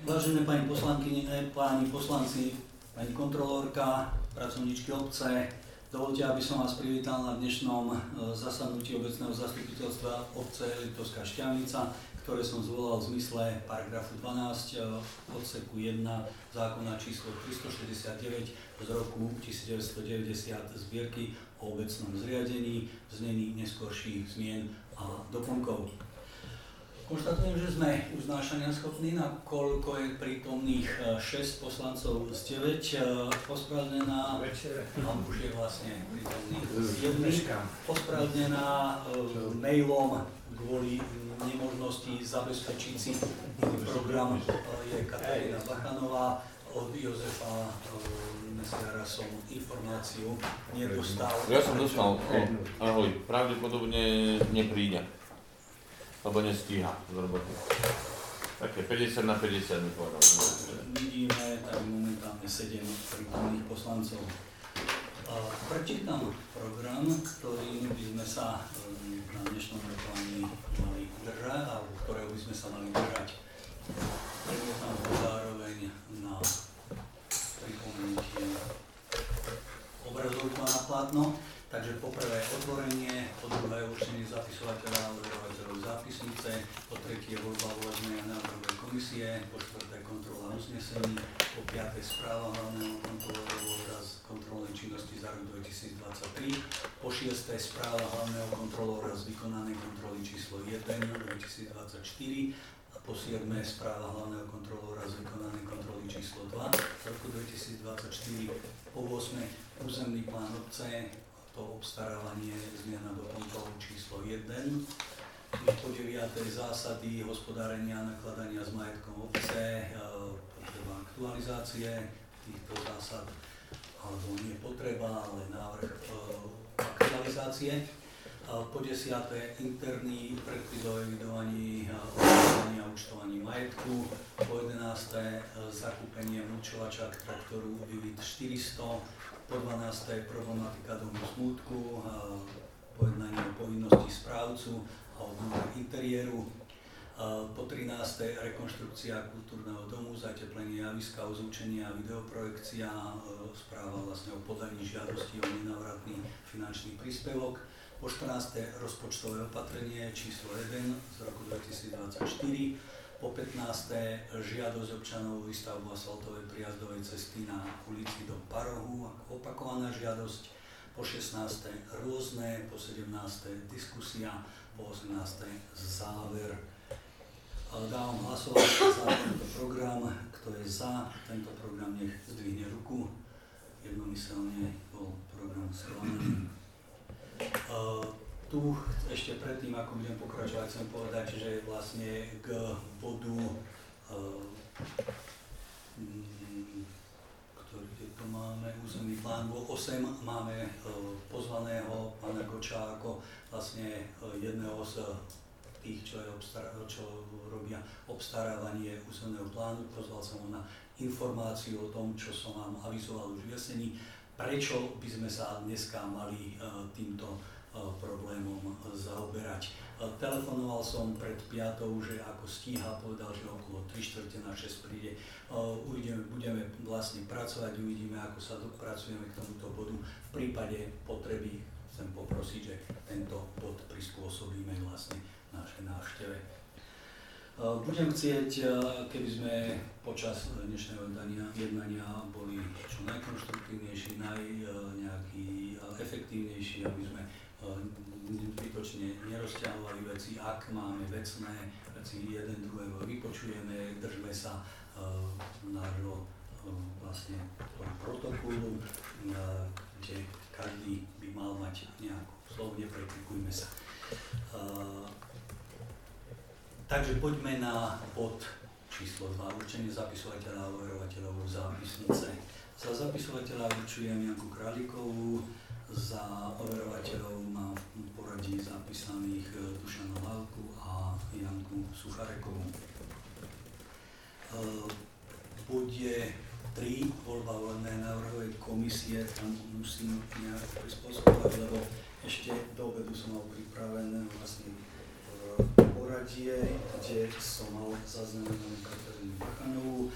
Vážené pani poslankyne, páni poslanci, pani kontrolórka, pracovníčky obce, dovoľte, aby som vás privítal na dnešnom zasadnutí obecného zastupiteľstva obce Liptovská Štiavnica, ktoré som zvolal v zmysle paragrafu 12 odseku 1 zákona číslo 369 z roku 1990 zbierky o obecnom zriadení, v znení neskorších zmien a doplnkov. Konštatujem, že sme uznášania schopní, nakoľko je prítomných 6 poslancov z 9, ospravedlnená, už je vlastne prítomných 7, ospravedlnená mailom kvôli nemožnosti zabezpečiť si program je Katarína Bachanová. Od Jozefa Mesiara som informáciu nedostal. Ja som dostal, ahoj, pravdepodobne nepríde. Lebo nestíha z roboty. Také 50 na 50 mi povedal. Vidíme tam momentálne 7 prítomných poslancov. Prečítam program, ktorým by sme sa na dnešnom rokovaní mali držať, alebo ktorého by sme sa mali držať. Prečítam to zároveň na pripomenutie obrazovku a na plátno. Takže poprvé otvorenie, po druhé určenie zapisovateľa a overovateľov zápisnice, po tretie voľba volebnej a návrhovej komisie, po štvrté kontrola uznesení, po piaté správa hlavného kontrolóra z kontrolnej činnosti za rok 2023, po šiesté správa hlavného kontrolóra z vykonanej kontroly číslo 1 2024 a po siedme správa hlavného kontrolóra z vykonanej kontroly číslo 2 z roku 2024, po 8 územný plán obce, to obstarávanie zmiena doplnkov číslo 1, po 9. zásady hospodárenia a nakladania s majetkom obce, potreba aktualizácie týchto zásad, alebo nie potreba, ale návrh aktualizácie. Po 10. interný predpis o evidovaní a účtovaní majetku, po 11. zakúpenie mulčovača k traktoru Vivit 400, po 12. problematika domu smútku, pojednanie o povinnosti správcu a obnova interiéru, po 13. rekonštrukcia kultúrneho domu, zateplenie javiska, ozvučenie a videoprojekcia, správa vlastne o podaní žiadosti o nenávratný finančný príspevok, po 14. rozpočtové opatrenie číslo 1 z roku 2024, po 15. žiadosť občanov o výstavbu asfaltovej prijazdovej cesty na ulici do Parohu, opakovaná žiadosť, po 16. rôzne, po 17. diskusia, po 18. záver. Dávam hlasovať za tento program. Kto je za tento program, nech zdvihne ruku. Jednomyselne bol program schválený. Tu ešte predtým, ako budem pokračovať, chcem povedať, že vlastne k bodu, ktorý tu máme, územný plán 8, máme pozvaného pána Goča ako vlastne jedného z tých, čo robia obstarávanie územného plánu. Pozval som ho na informáciu o tom, čo som vám avizoval už v jeseni, prečo by sme sa dneska mali týmto problémom zaoberať. Telefonoval som pred 5, že ako stíha, povedal, že okolo 3/4 príde. Budeme vlastne pracovať, uvidíme, ako sa dopracujeme k tomuto bodu. V prípade potreby chcem poprosiť, že tento bod prispôsobíme vlastne našej návšteve. Budem chcieť, keby sme počas dnešného jednania boli čo najkonštruktívnejší, nejaký efektívnejší, aby sme zbytočne nerozťahovali veci. Ak máme vecné veci, jeden druhého vypočujeme, držme sa nášho vlastne protokolu, kde každý by mal mať nejakú slovo, nepreklikujme sa. Takže poďme na bod číslo 2, určenie zapisovateľa a overovateľov zápisnice. Za zapisovateľa určujem Janku Králíkovú, za overovateľov mám v poradí zapísaných Dušana Lávku a Janku Sucharekovú. V bode 3, voľba voľnej návrhovej komisie, tam musím nejak prispôsobovať, lebo ešte do obedu som mal pripravené vlastne poradie, kde som mal zaznamenanú Katarínu Bachanovú,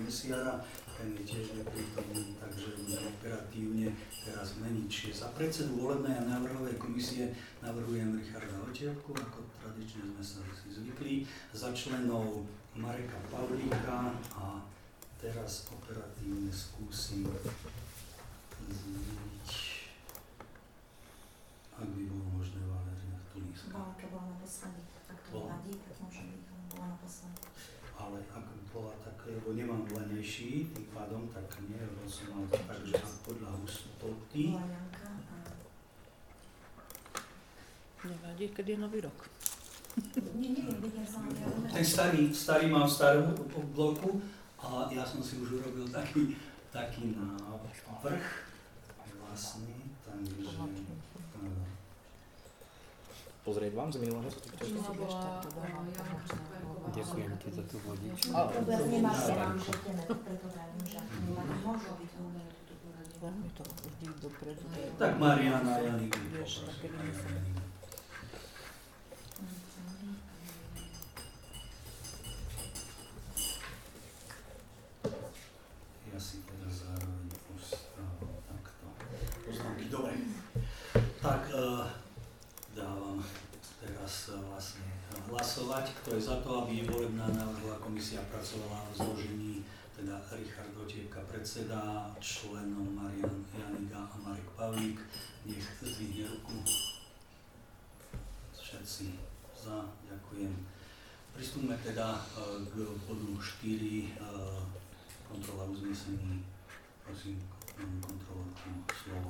Mesiara, ten je tiež neprítomný, takže budeme operatívne teraz meniť. Čiže za predsedu volebnej a návrhovej komisie navrhujem Richarda Otievku, ako tradične sme sa si zvykli, za členov Mareka Pavlíka a teraz operatívne skúsim zmeniť, ak by bolo možné, Valéria Tulínska. Bola naposledy, ak to vadí, tak môže byť, bola naposledy. Ale ak bola tak, lebo nemám voľnejší, tým pádom tak nie, lebo som mal tak, že podľa hustoty. Bola Janka a... Nevadí, kedy je nový rok. Neviem, vidím sa na Ten starý mám v starom bloku a ja som si už urobil taký návrh vlastný, takže... Pozrieť vám z minulého? Ďakujem ti za tú vodičku. Veľmi to vždy dopredu. Tak Mariana, Janik, ja si teraz zároveň postavím takto poznámky. Dobre, tak dávam teraz vlastne hlasovať, kto je za to, aby volebná návrhová komisia pracovala v zložení, teda Richard Otievka predseda, členom Marian Janiga a Marek Pavlík. Nech zdvihne ruku. Všetci za, ďakujem. Pristúpme teda k bodu 4, kontrola uznesení. Prosím, kontrolorku slovo.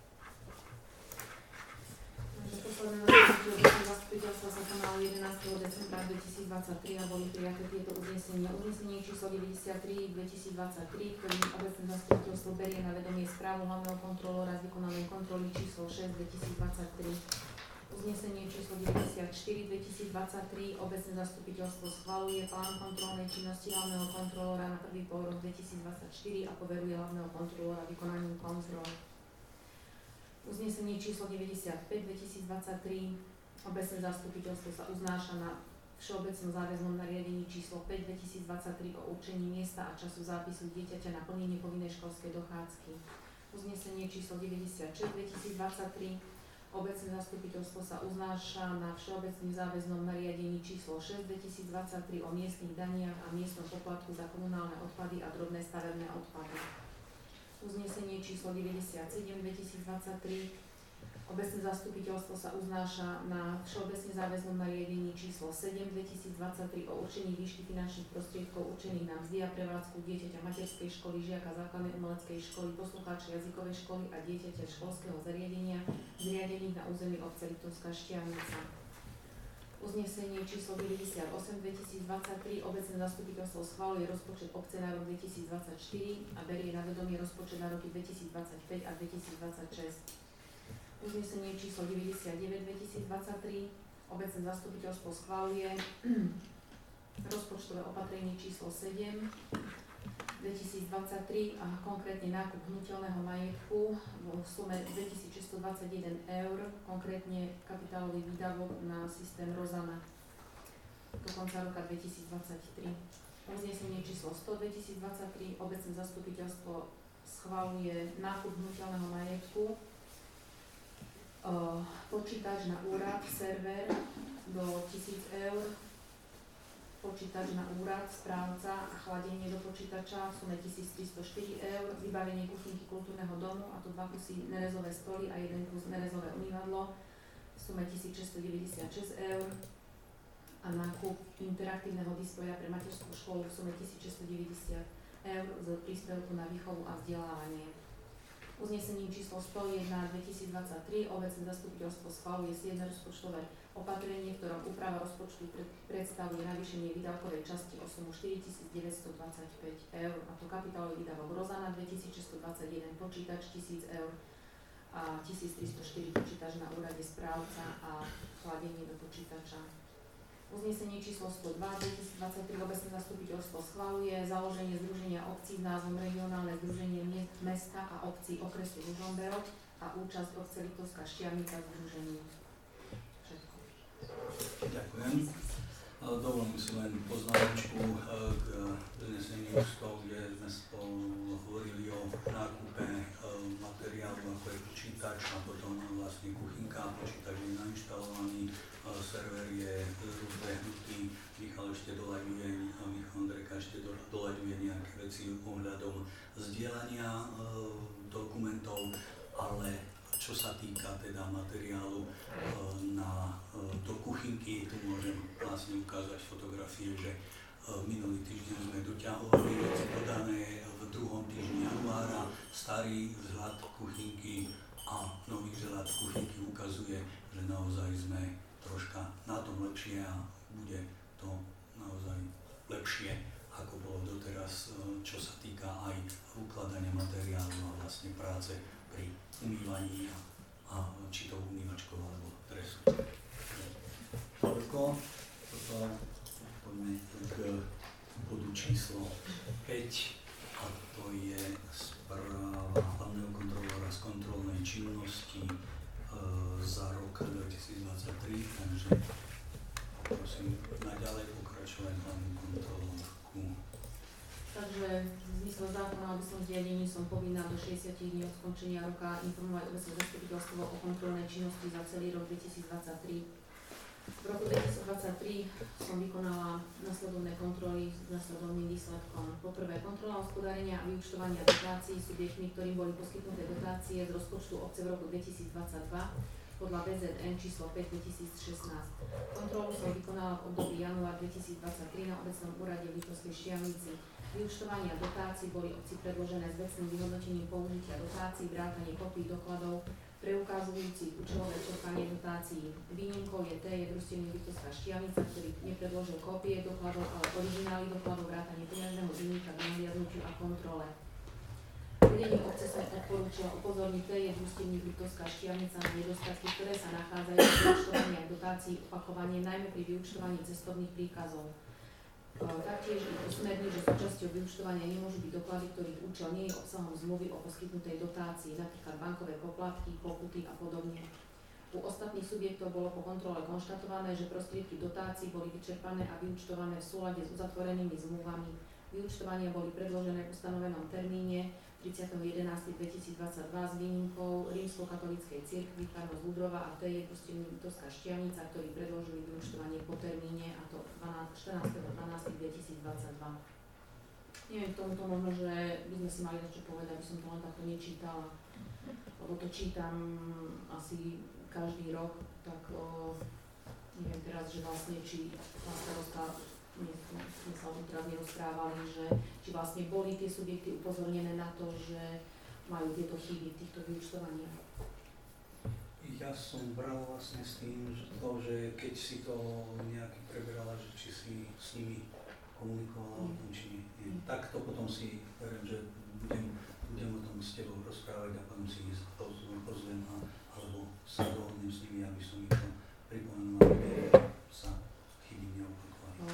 Posledné zasadnutie zastupiteľstva sa konalo 11. decembra 2023 a boli prijaté tieto uznesenia. Uznesenie číslo 93 2023, ktorým obecné zastupiteľstvo berie na vedomie správu hlavného kontrolóra z vykonanej kontroly číslo 6 2023. Uznesenie číslo 94 2023, obecné zastupiteľstvo schvaľuje plán kontrolnej činnosti hlavného kontrolóra na prvý pôrok 2024 a poveruje hlavného kontrolóra vykonaním kontrol. Uznesenie číslo 95 2023, obecné zastupiteľstvo sa uznáša na všeobecnom záväznom nariadení číslo 5 2023 o určení miesta a času zápisu dieťaťa na plnenie povinnej školskej dochádzky. Uznesenie číslo 96 2023, obecné zastupiteľstvo sa uznáša na všeobecným záväznom nariadení číslo 6 2023 o miestnych daniach a miestnom poplatku za komunálne odpady a drobné stavebné odpady. Uznesenie číslo 97 2023, obecné zastupiteľstvo sa uznáša na všeobecne záväznom nariadení číslo 7 2023 o určení výšky finančných prostriedkov určených na mzdy a prevádzku dieťaťa materskej školy, žiaka základnej umeleckej školy, poslucháča jazykovej školy a dieťaťa školského zariadenia zriadených na území obce Liptovská Štiavnica. Uznesenie číslo 98 2023, obecné zastupiteľstvo schvaľuje rozpočet obce na rok 2024 a berie na vedomie rozpočet na roky 2025 a 2026. Uznesenie číslo 99 2023, obecné zastupiteľstvo schvaľuje rozpočtové opatrenie číslo 7 2023 a konkrétne nákup hnutelného majetku v sume 2621 eur, konkrétne kapitálový výdavok na systém Rozana do konca roka 2023. Uznesenie číslo 100 2023, obecné zastupiteľstvo schvaľuje nákup hnutelného majetku, počítač na úrad, server do 1000 eur, počítač na úrad, správca a chladenie do počítača v sume 1304 eur, vybavenie kuchynky kultúrneho domu, a to 2 kusy nerezové stoly a 1 kus nerezové umývadlo v sume 1696 eur a nákup interaktívneho displeja pre materskú školu v sume 1690 eur z príspevku na výchovu a vzdelávanie. Uznesením číslo 101 2023 obecné zastupiteľstvo schvaľuje 7 rozpočtové opatrenie, v ktorom úprava rozpočtu predstavuje navýšenie výdavkovej časti o sumu 4925 eur, a to kapitálový výdavok Rozana 2621, počítač 1000 eur a 1304 počítač na úrade správca a chladenie do počítača. Uznesenie číslo 102 2023 obecné zastupiteľstvo schvaľuje založenie združenia obcí s názvom Regionálne združenie mesta a obcí okresu Ružomberok a účasť obce Liptovská Štiavnica v združení. Všetko. Ďakujem. Dovolím si len poznámočku k uzneseniu 100, kde ešte doľaďuje nejaké veci ohľadom zdieľania dokumentov, ale čo sa týka teda materiálu do kuchynky, tu môžem vlastne ukázať fotografie, že minulý týždeň sme doťahovali veci podané v 2. týždni januára, starý vzhľad kuchynky a nový vzhľad kuchynky ukazuje, že naozaj sme troška na tom lepšie a bude to naozaj lepšie, ako bolo doteraz, čo sa týka aj ukladania materiálu a vlastne práce pri umývaní a či to umývačkou alebo dresu. Toľko. Poďme k bodu číslo 5 a to je správa hlavného kontrolóra z kontrolnej činnosti za rok 2023, takže prosím naďalej pokračovať hlavnú kontrolórku. Takže v zmysle zákona o obecnom zriadení som povinná do 60 dní od skončenia roka informovať obecné zastupiteľstvo o kontrolnej činnosti za celý rok 2023. V roku 2023 som vykonala nasledovné kontroly s nasledovným výsledkom. Po prvé, kontrola hospodárenia a vyúčtovania dotácií subjektmi, ktorým boli poskytnuté dotácie z rozpočtu obce v roku 2022 podľa BZN číslo 5/2016. Kontrolu som vykonala v období január 2023 na obecnom úrade v Liptovskej Štiavnici. Vyúčtovania dotácií boli obci predložené s vecným vyhodnotením použitia dotácií, vrátane kopí dokladov preukazujúcich účelové čerpanie dotácií. Výnimkou je družstevník Liptovská Štiavnica, ktorý nepredložil kópie dokladov, ale originály dokladov vrátane peňažného vinníka k nahliadnutiu a kontrole. Vedenie obce sa odporúčila upozorniť družstevník Liptovská Štiavnica na nedostatky, ktoré sa nachádzajú v vyúčtovaniach dotácií opakovane, najmä pri vyúčtovaní cestovných príkazov. Taktiež ich usmerní, že súčasťou vyúčtovania nemôžu byť doklady, ktorých účel nie je obsahom zmluvy o poskytnutej dotácii, napríklad bankové poplatky, pokuty a podobne. U ostatných subjektov bolo po kontrole konštatované, že prostriedky dotácií boli vyčerpané a vyúčtované v súlade s uzatvorenými zmluvami. Vyúčtovania boli predložené v ustanovenom termíne 30.11.2022 s výnimkou Rímskokatolíckej cirkvi farnosť Ludrova a družstevník Liptovská Štiavnica, ktorí predložili vyúčtovanie po termíne, a to 14.12.2022. Neviem, k tomuto možno, že by sme si mali čo povedať, aby som to len takto nečítala, lebo to čítam asi každý rok, tak neviem teraz, že vlastne či pán starosta, my sa o tom teraz nerozprávali, že či vlastne boli tie subjekty upozornené na to, že majú tieto chyby v týchto vyúčtovaniach. Ja som bral vlastne s tým, že keď si to nejaký preberala, že či si s nimi komunikovala o tom, či nie. Tak to potom si verím, že budem o tom s tebou rozprávať a potom si ich pozvem alebo sa dohodnem s nimi, aby som ich to pripomenul, aby sa chyby neopakovali.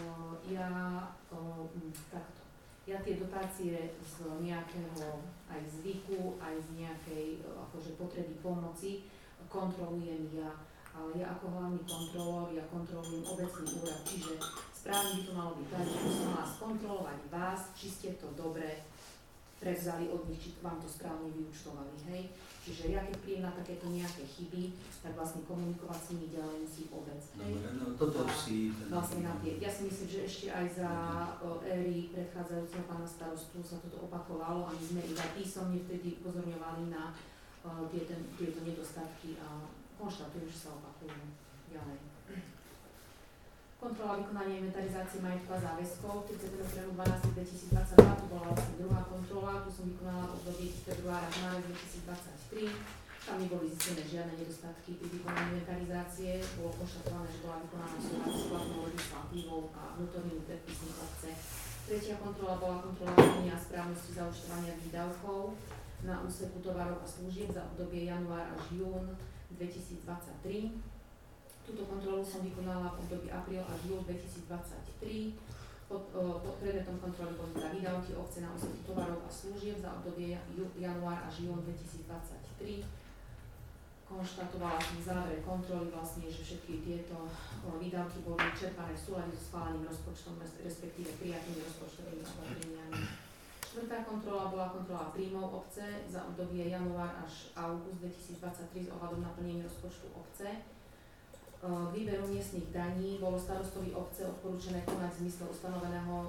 Takto. Ja tie dotácie z nejakého aj zvyku, aj z nejakej akože potreby pomoci kontrolujem ja, ale ja ako hlavný kontrolór, ja kontrolujem obecný úrad, čiže správne by to malo byť tak, že by som mala skontrolovať vás, či ste to dobre prevzali od nich, či vám to správne vyúčtovali, hej. Čiže ja keď príjem na takéto nejaké chyby, tak vlastne komunikovať s nimi ďalej musí obec, hej. Dobre, no toto si... Vlastne na tie, ja si myslím, že ešte aj za éry predchádzajúceho pána starostu sa toto opakovalo a my sme iba písomne vtedy upozorňovali na tieto nedostatky a konštatujem, že sa opakujú ďalej. Kontrola vykonania inventarizácie majetku a záväzkov 31.12.2022, tu bola vlastne druhá kontrola, tu som vykonala v období februára 2023. Tam neboli zistené žiadne nedostatky pri vykonaní inventarizácie, bolo konštatované, že bola vykonaná súlad s platnou legislatívou a vnútornými predpismi obce. Tretia kontrola bola kontrola plnenia a správnosti zaúčtovania výdavkov na úseku tovarov a služieb za obdobie január až jún 2023. Túto kontrolu som vykonala v období apríl až júl 2023. Pod predmetom kontroly boli teda výdavky obce na úseku tovarov a služieb za obdobie január až jún 2023. Konštatovala som v závere kontroly vlastne, že všetky tieto výdavky boli čerpané v súlade so schváleným rozpočtom, respektíve prijatými rozpočtovými opatreniami. Štvrtá kontrola bola kontrola príjmov obce za obdobie január až august 2023 s ohľadom na plnenie rozpočtu obce. K výberu miestnych daní bolo starostovi obce odporúčené konať v zmysle ustanoveného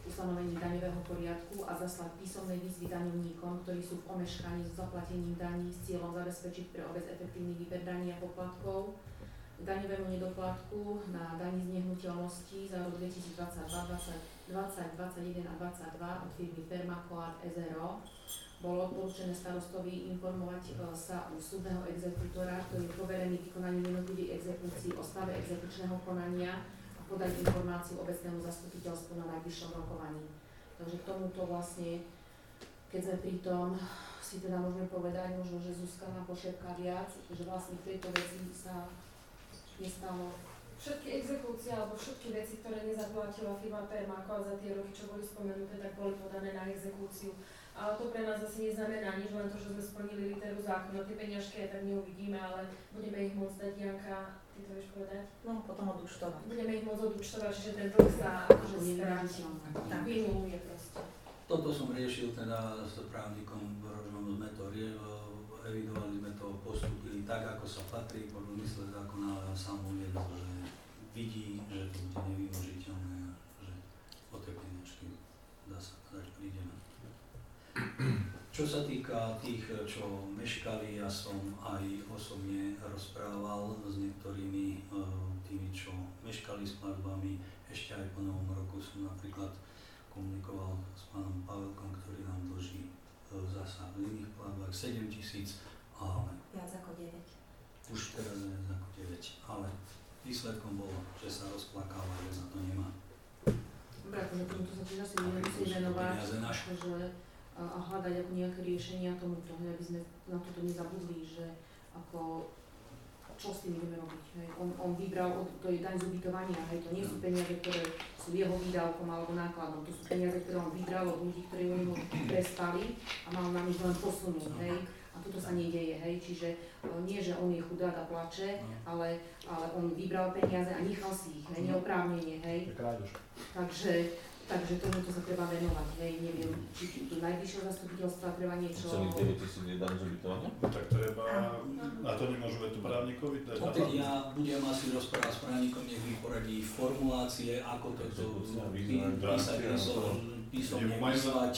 ustanovení daňového poriadku a zaslať písomné výzvy daňovníkom, ktorí sú v omeškaní s zaplatením daní s cieľom zabezpečiť pre obec efektívny výber daní a poplatkov k daňovému nedoplatku na daní z nehnuteľností za rok 2022, 2021 a 2022 od firmy Permacoart SRO. Bolo odporúčené starostovi informovať sa u súdneho exekútora, ktorý je poverený vykonaním jednotlivých exekúcií o stave exekučného konania a podať informáciu obecnému zastupiteľstvu na najbližšom rokovaní. Takže k tomuto vlastne, keď sme pri tom, si teda môžeme povedať, možno, že Zuzka nám pošepká viac, že vlastne v tejto veci sa nestalo. Všetky exekúcie alebo všetky veci, ktoré nezaplatila firma Permacoart za tie roky, čo boli spomenuté, tak boli podané na exekúciu. Ale to pre nás asi neznamená nič, len to, že sme splnili literu zákona. Tie peňažky aj tak neuvidíme, ale budeme ich môcť dať, Janka, ty to vieš povedať? No, potom odúčtovať. Budeme ich môcť odúčtovať, čiže ten dlh sa akože skráti. Tak vynuluje proste. Toto som riešil teda s právnikom Rožom, sme to evidovali sme to, postupili tak, ako sa patrí podľa mysle zákona, ale sám uviedol, že vidí, že to bude nevymožiteľné a že o tie peniažky dá sa dať prídeme. Čo sa týka tých, čo meškali, ja som aj osobne rozprával s niektorými tými, čo meškali s platbami. Ešte aj po novom roku som napríklad komunikoval s pánom Pavelkom, ktorý nám dlží zasa v iných platbách 7 000, ale Viac ako 9. už teraz viac ako 9, ale výsledkom bolo, že sa rozplakáva, že za to nemá. Dobre, akože tomuto sa tiež asi budeme musieť venovať, akože a hľadať ako nejaké riešenia tomuto, aby sme na toto nezabudli, že ako čo s tým ideme robiť. Hej. On vybral, to je daň z ubytovania, hej. To nie sú peniaze, ktoré sú jeho výdavkom alebo nákladom, to sú peniaze, ktoré on vybral od ľudí, ktorí o neho prestali a mal na nich len posunúť. Hej. A toto sa nedeje, hej. Čiže nie, že on je chudák a plače, ale on vybral peniaze a nechal si ich, hej, neoprávnene, hej. Takže tomuto sa treba venovať, hej, neviem, či tu najvyššieho zastupiteľstva treba niečo... Celých 9 000 je daň z ubytovania? Tak treba, a to nemôžeme tu právnikovi dať? Opäť ja budem asi rozprávať s právnikom, nech mi poradí formulácie, ako to písať písomne vyslať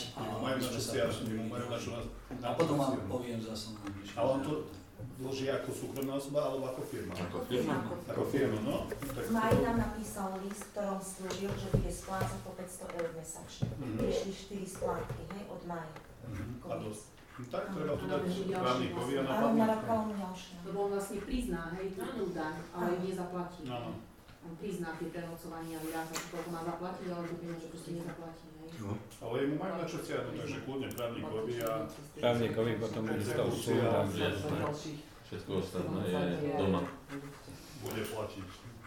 a potom vám poviem zase na bližšie. Ale on to dlží ako súkromná osoba alebo ako firma? Ako firma, no. Maj nám napísal list, v ktorom slúžil, že bude splácať po 500 eur mesačne. Prišli 4 splátky, hej, od mája. Tak treba tu dať právnikovi a na áno, narákala mu ďalšie. Lebo on vlastne prizná, hej, tú daň, ale ju nezaplatí. Áno. On prizná tie prenocovania, vyráza, koľko má zaplatiť, ale to peniaze proste nezaplatí, hej. Ale jemu majú na čo stiahnuť, takže kľudne právnikovi a... Právnikovi potom bude to súda. Všetko ostatné je doma. Bude platiť.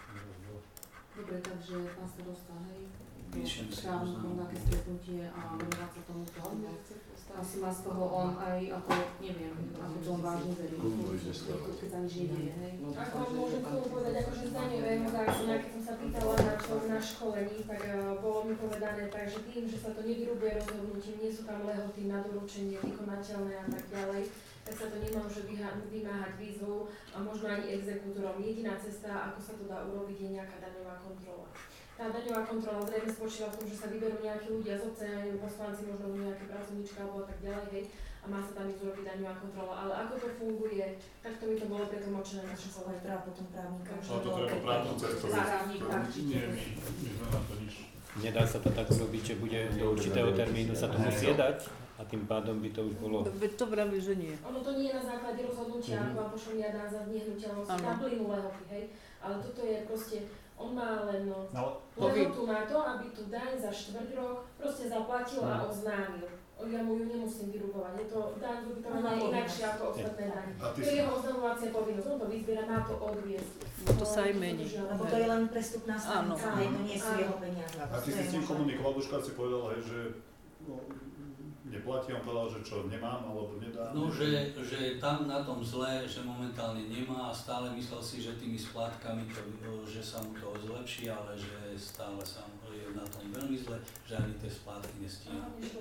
Dobre, takže pán starosta, hej, Píšem si právnikom také stretnutie a venovať sa tomuto. Asi má z toho on aj, ako, neviem, ako to on vážne verí, keď sa nič nedieje, hej. Ako vám môžem k tomu povedať, akože z daňového zákona, keď som sa pýtala na školení, tak bolo mi povedané tak, že tým, že sa to nevyrubuje rozhodnutím, nie sú tam lehoty na doručenie, vykonateľné a tak ďalej, tak sa to nemôže vymáhať výzvou a možno ani exekútorom. Jediná cesta, ako sa to dá urobiť, je nejaká daňová kontrola. Tá daňová kontrola zrejme spočíva v tom, že sa vyberú nejakí ľudia z obce, poslanci, možno nejaké pracovníčka alebo tak ďalej, hej, a má sa tam ísť urobiť daňová kontrola. Ale ako to funguje, tak to by to bolo pretlmočené na všetko. Ale treba potom právnika. No to treba právnou cestou. Nie, my sme na to nič. Nedá sa to tak urobiť, že bude do určitého termínu sa to musí dať a tým pádom by to už bolo... Veď to vraví, že nie. Ono to nie je na základe rozhodnutia, ako vám pošlom ja dám za nehnuteľnosť, na plynulého, hej, ale toto je proste, on má len lehotu na to, aby tú daň za 4 rok proste zaplatil a oznámil. Ja mu ju nemusím vyrubovať, je to daň z ubytovania inakšie ako ostatné daň. To je jeho oznamovacia povinnosť, on to vyzbiera, má to odviesť. To sa aj mení. Lebo to je len prestupná stanica, hej, to nie sú jeho peniaze. A ty si s tým komunikoval, Duška si povedal, hej, že neplatí, on povedal, že čo, nemám, alebo nedá? No, že tam na tom zle, že momentálne nemá a stále myslel si, že tými splátkami, že sa mu to zlepší, ale že stále sa je na tom veľmi zle, že ani tie splátky nestíha.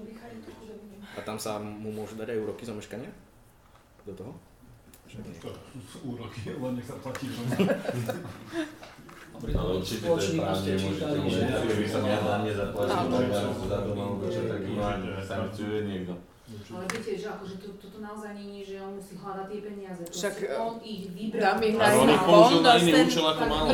A tam sa mu môžu dať aj úroky za meškanie? Do toho? Úroky, lebo nech sa platí. Ale určite to je právne, môžete by som ja hlavne zaplatil, za dom alebo čo taký sankciuje niekto. Ale viete, že akože toto naozaj nie je, že on musí hľadať tie peniaze. Však on ich vybral. dám ich Ale on ich použil na iný účel ako mal.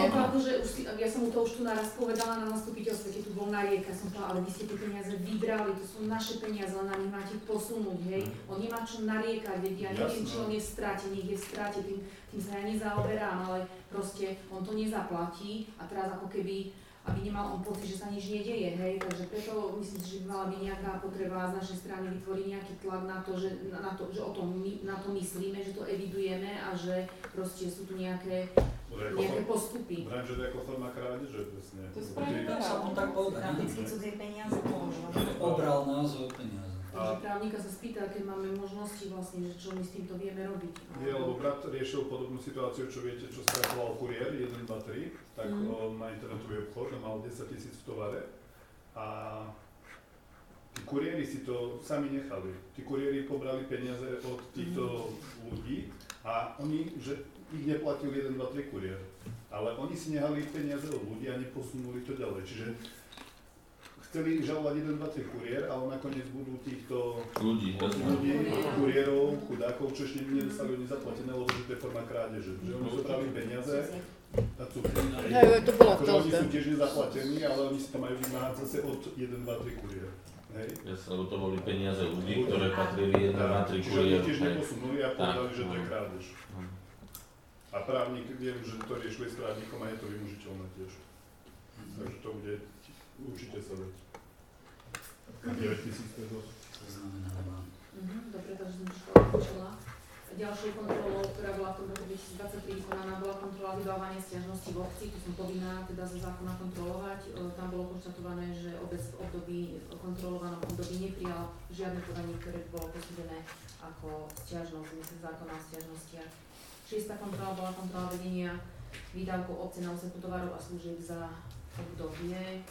Ja som mu to už tu naraz povedala na nastupiteľstve, keď tu bol na rieka, som povedala, ale vy ste tie peniaze vybrali, to sú naše peniaze, len na nich máte posunúť, hej. On nemá čo nariekať, veď ja neviem, či on je v strate, nech je v strate, tým sa ja nezaoberám, ale proste on to nezaplatí a teraz ako keby aby nemal on pocit, že sa nič nedeje, hej, takže preto myslím, že by mala byť nejaká potreba z našej strany vytvoriť nejaký tlak na to, že na to myslíme, že to evidujeme a že proste sú tu nejaké postupy. Vrajím, že to je ako forma krádeže, presne. To spraví sa mu tak povedať. Prakticky cudzie peniaze používať. Obral nás o peniaze. Takže právnika sa spýta, keď máme možnosti vlastne, že čo my s týmto vieme robiť. Nie, lebo brat riešil podobnú situáciu, čo viete, čo skrachoval kuriér 1, 2, 3, tak on má internetový obchod, mal 10 000 v tovare a tí kuriéri si to sami nechali. Tí kuriéri pobrali peniaze od týchto ľudí a oni, že ich neplatil 1, 2, 3 kuriér, ale oni si nehali peniaze od ľudí a neposunuli to ďalej. Čiže chceli žalovať 1, 2, 3 kuriér, ale nakoniec budú týchto ľudí, kuriérov, chudákov, čo ešte nedostali oni zaplatené, lebo to je forma krádeže. Že oni zobrali peniaze a cudzí. To bolo akože oni sú tiež nezaplatení, ale oni si to majú vymáhať zase od 1, 2, 3 kuriér. Hej? Lebo to boli peniaze ľudí, ktoré patrili 1, 2, 3 kuriér. Čiže oni tiež neposunuli a povedali, že to je krádež. A právnik, viem, že to riešili s právnikom a je to využiteľné tiež. Takže to bude určite sa dať. 9 000 pesos. To znamená, nemám. Dobre, takže som škola počula. Ďalšou kontrolou, ktorá bola v tom roku 2023 vykonaná, bola kontrola vydávania sťažností v obci, tu som povinná teda zo zákona kontrolovať. Tam bolo konštatované, že obec v kontrolovanom období neprijala žiadne podanie, ktoré bolo posúdené ako sťažnosť, myslím zákona o sťažnostiach. 6. kontrola bola kontrola vedenia výdavkov obce na úseku tovarov a služieb za obdobie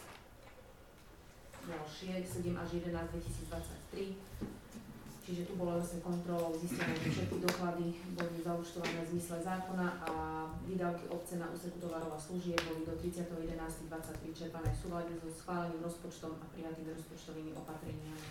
ďalšie 7 až 11 2023. Čiže tu bolo vlastne kontrolou zistené, že všetky doklady boli zaúčtované v zmysle zákona a výdavky obce na úseku tovarov a služieb boli do 30.11.23 čerpané v súlade so schváleným rozpočtom a prijatými rozpočtovými opatreniami.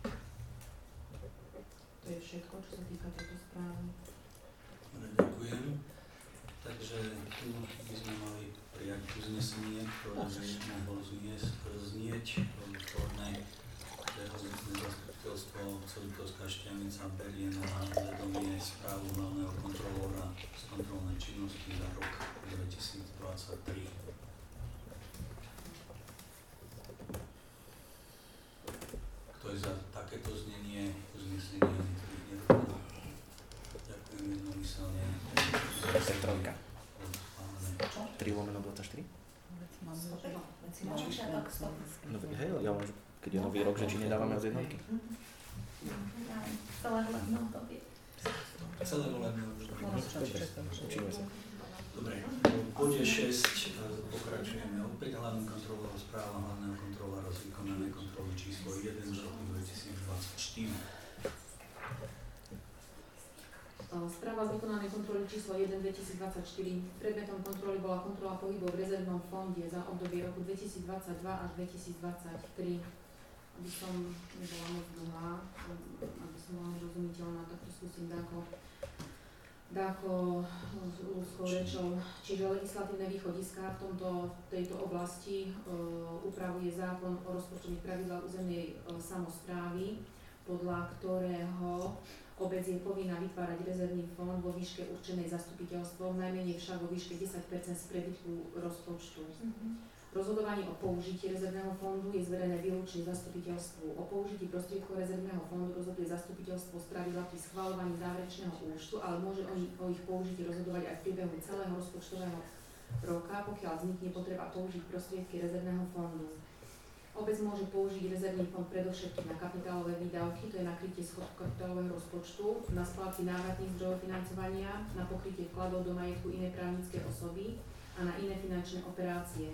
To je všetko, čo sa týka tejto správy. Ďakujem. Takže tu by sme mali prijať uznesenie, ktoré by mohlo znieť forme, že rozličné zastupiteľstvo Celitkovská Štiavnica berie na vedomie správu hlavného kontrolóra z kontrolnej činnosti za rok 2023. Kto je za takéto znenie uznesenia? Ďakujem jednomyselne. Trojka. 3/24? No hej, ja môžem, keď je nový rok, že či nedávame z jednotky. Celé volebné obdobie. Učíme sa. Dobre, v bode 6 pokračujeme opäť hlavný kontrolór správa hlavného kontrolóra z vykonanej kontroly číslo 1 z roku 2024. Správa z vykonanej kontroly číslo 1 2024. Predmetom kontroly bola kontrola pohybov v rezervnom fonde za obdobie roku 2022 až 2023. Aby som nebola moc dlhá, aby som bola rozumiteľná, tak to skúsim dáko ľudskou rečou. Čiže legislatívne východiská v tejto oblasti upravuje zákon o rozpočtových pravidlách územnej samosprávy, podľa ktorého obec je povinná vytvárať rezervný fond vo výške určenej zastupiteľstvom, najmenej však vo výške 10% z prebytku rozpočtu. Rozhodovanie o použití rezervného fondu je zverené výlučne zastupiteľstvu. O použití prostriedkov rezervného fondu rozhoduje zastupiteľstvo z pravidla pri schvaľovaní záverečného účtu, ale môže o ich použití rozhodovať aj v priebehu celého rozpočtového roka, pokiaľ vznikne potreba použiť prostriedky rezervného fondu. Obec môže použiť rezervný fond predovšetkým na kapitálové výdavky, to je na krytie schodku kapitálového rozpočtu, na splátky návratných zdrojov financovania, na pokrytie vkladov do majetku inej právnickej osoby a na iné finančné operácie.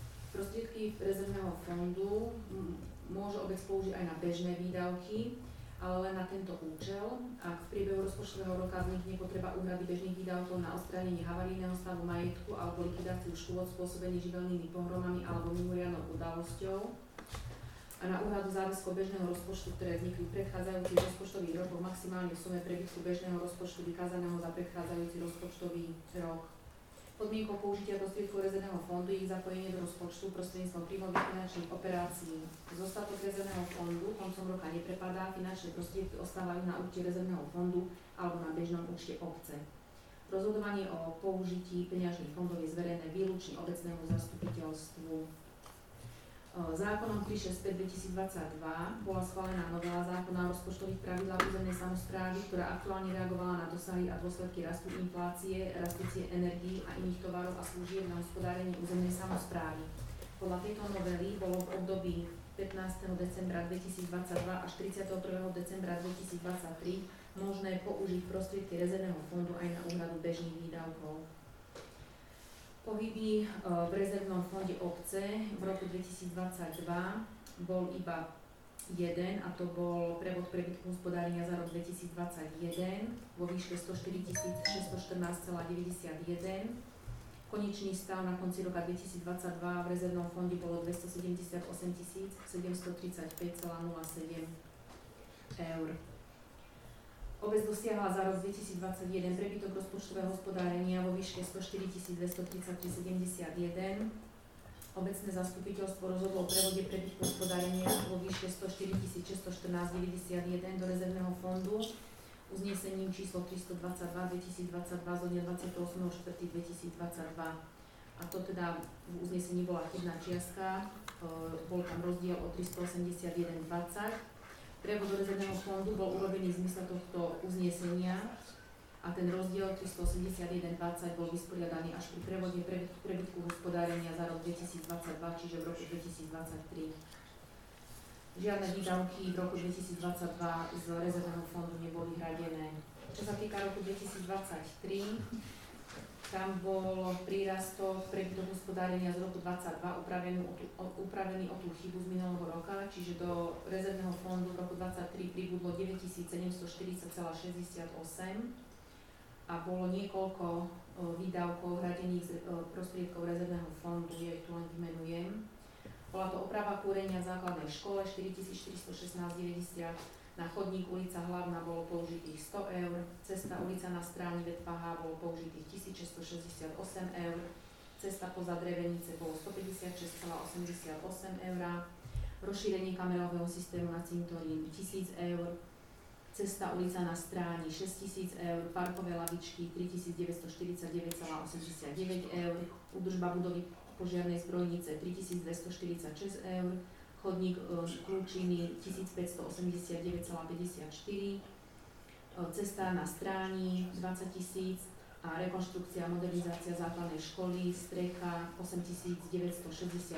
Prostriedky rezervného fondu môže obec použiť aj na bežné výdavky ale len na tento účel. Ak v priebehu rozpočtového roka vznikne potreba úhrady bežných výdavkov na odstránenie havarijného stavu majetku alebo likvidáciu škôd spôsobených živelnými pohromami alebo mimoriadnou udalosťou a na úhradu záväzkov bežného rozpočtu, ktoré vznikli v predchádzajúcich rozpočtových rokoch maximálne v sume prebytku bežného rozpočtu vykázaného za predchádzajúci rozpočtový rok. Podmienkou použitia prostriedkov rezervného fondu je ich zapojenie do rozpočtu prostredníctvom príjmových finančných operácií. Zostatok rezervného fondu koncom roka neprepadá, finančné prostriedky ostávajú na účte rezervného fondu alebo na bežnom účte obce. Rozhodovanie o použití peňažných fondov je zverené výlučne obecnému zastupiteľstvu. Zákonom 365/2022 bola schválená novela zákona o rozpočtových pravidlách územnej samosprávy, ktorá aktuálne reagovala na dosahy a dôsledky rastu inflácie, rastície energií a iných tovarov a služieb na hospodárenie územnej samosprávy. Podľa tejto novely bolo v období 15. decembra 2022 až 31. decembra 2023 možné použiť prostriedky rezervného fondu aj na úhradu bežných výdavkov. Pohyby v rezervnom fonde obce v roku 2022 bol iba jeden, a to bol prevod prebytku hospodárenia za rok 2021 vo výške 104 614,91. Konečný stav na konci roka 2022 v rezervnom fonde bolo 278 735,07 eur. Obec dosiahla za rok 2021 prebytok rozpočtového hospodárenia vo výške 104 233,71. Obecné zastupiteľstvo rozhodlo o prevode prebytku hospodárenia vo výške 104 614,91 do rezervného fondu uznesením číslo 322/2022 zo dňa 28.4.2022. A to teda v uznesení bola chybná čiastka, bol tam rozdiel o 381,20. Prevod do rezervného fondu bol urobený v zmysle tohto uznesenia a ten rozdiel 381,20 bol vysporiadaný až pri prevode prebytku hospodárenia za rok 2022, čiže v roku 2023. Žiadne výdavky v roku 2022 z rezervného fondu neboli hradené. Čo sa týka roku 2023, tam bol prírastok prebytok hospodárenia z roku 2022 upravený o tú chybu z minulého roka, čiže do rezervného fondu v roku 2023 pribudlo 9740,68 a bolo niekoľko výdavkov hradených z prostriedkov rezervného fondu, ja ich tu len vymenujem. Bola to oprava kúrenia v základnej škole 4416,90, na chodník ulica Hlavná bolo použitých 100 eur, cesta ulica na stráni VPH bolo použitých 1668 eur, cesta poza Drevenice bolo 156,88 eur, rozšírenie kamerového systému na cintorín 1000 eur, cesta ulica na stráni 6000 eur, parkové lavičky 3949,89 eur, údržba budovy požiarnej zbrojnice 3246 eur, chodník Kľúčiny 1589,54, cesta na stráni 20 000 a rekonštrukcia a modernizácia základnej školy, strecha 8962,13.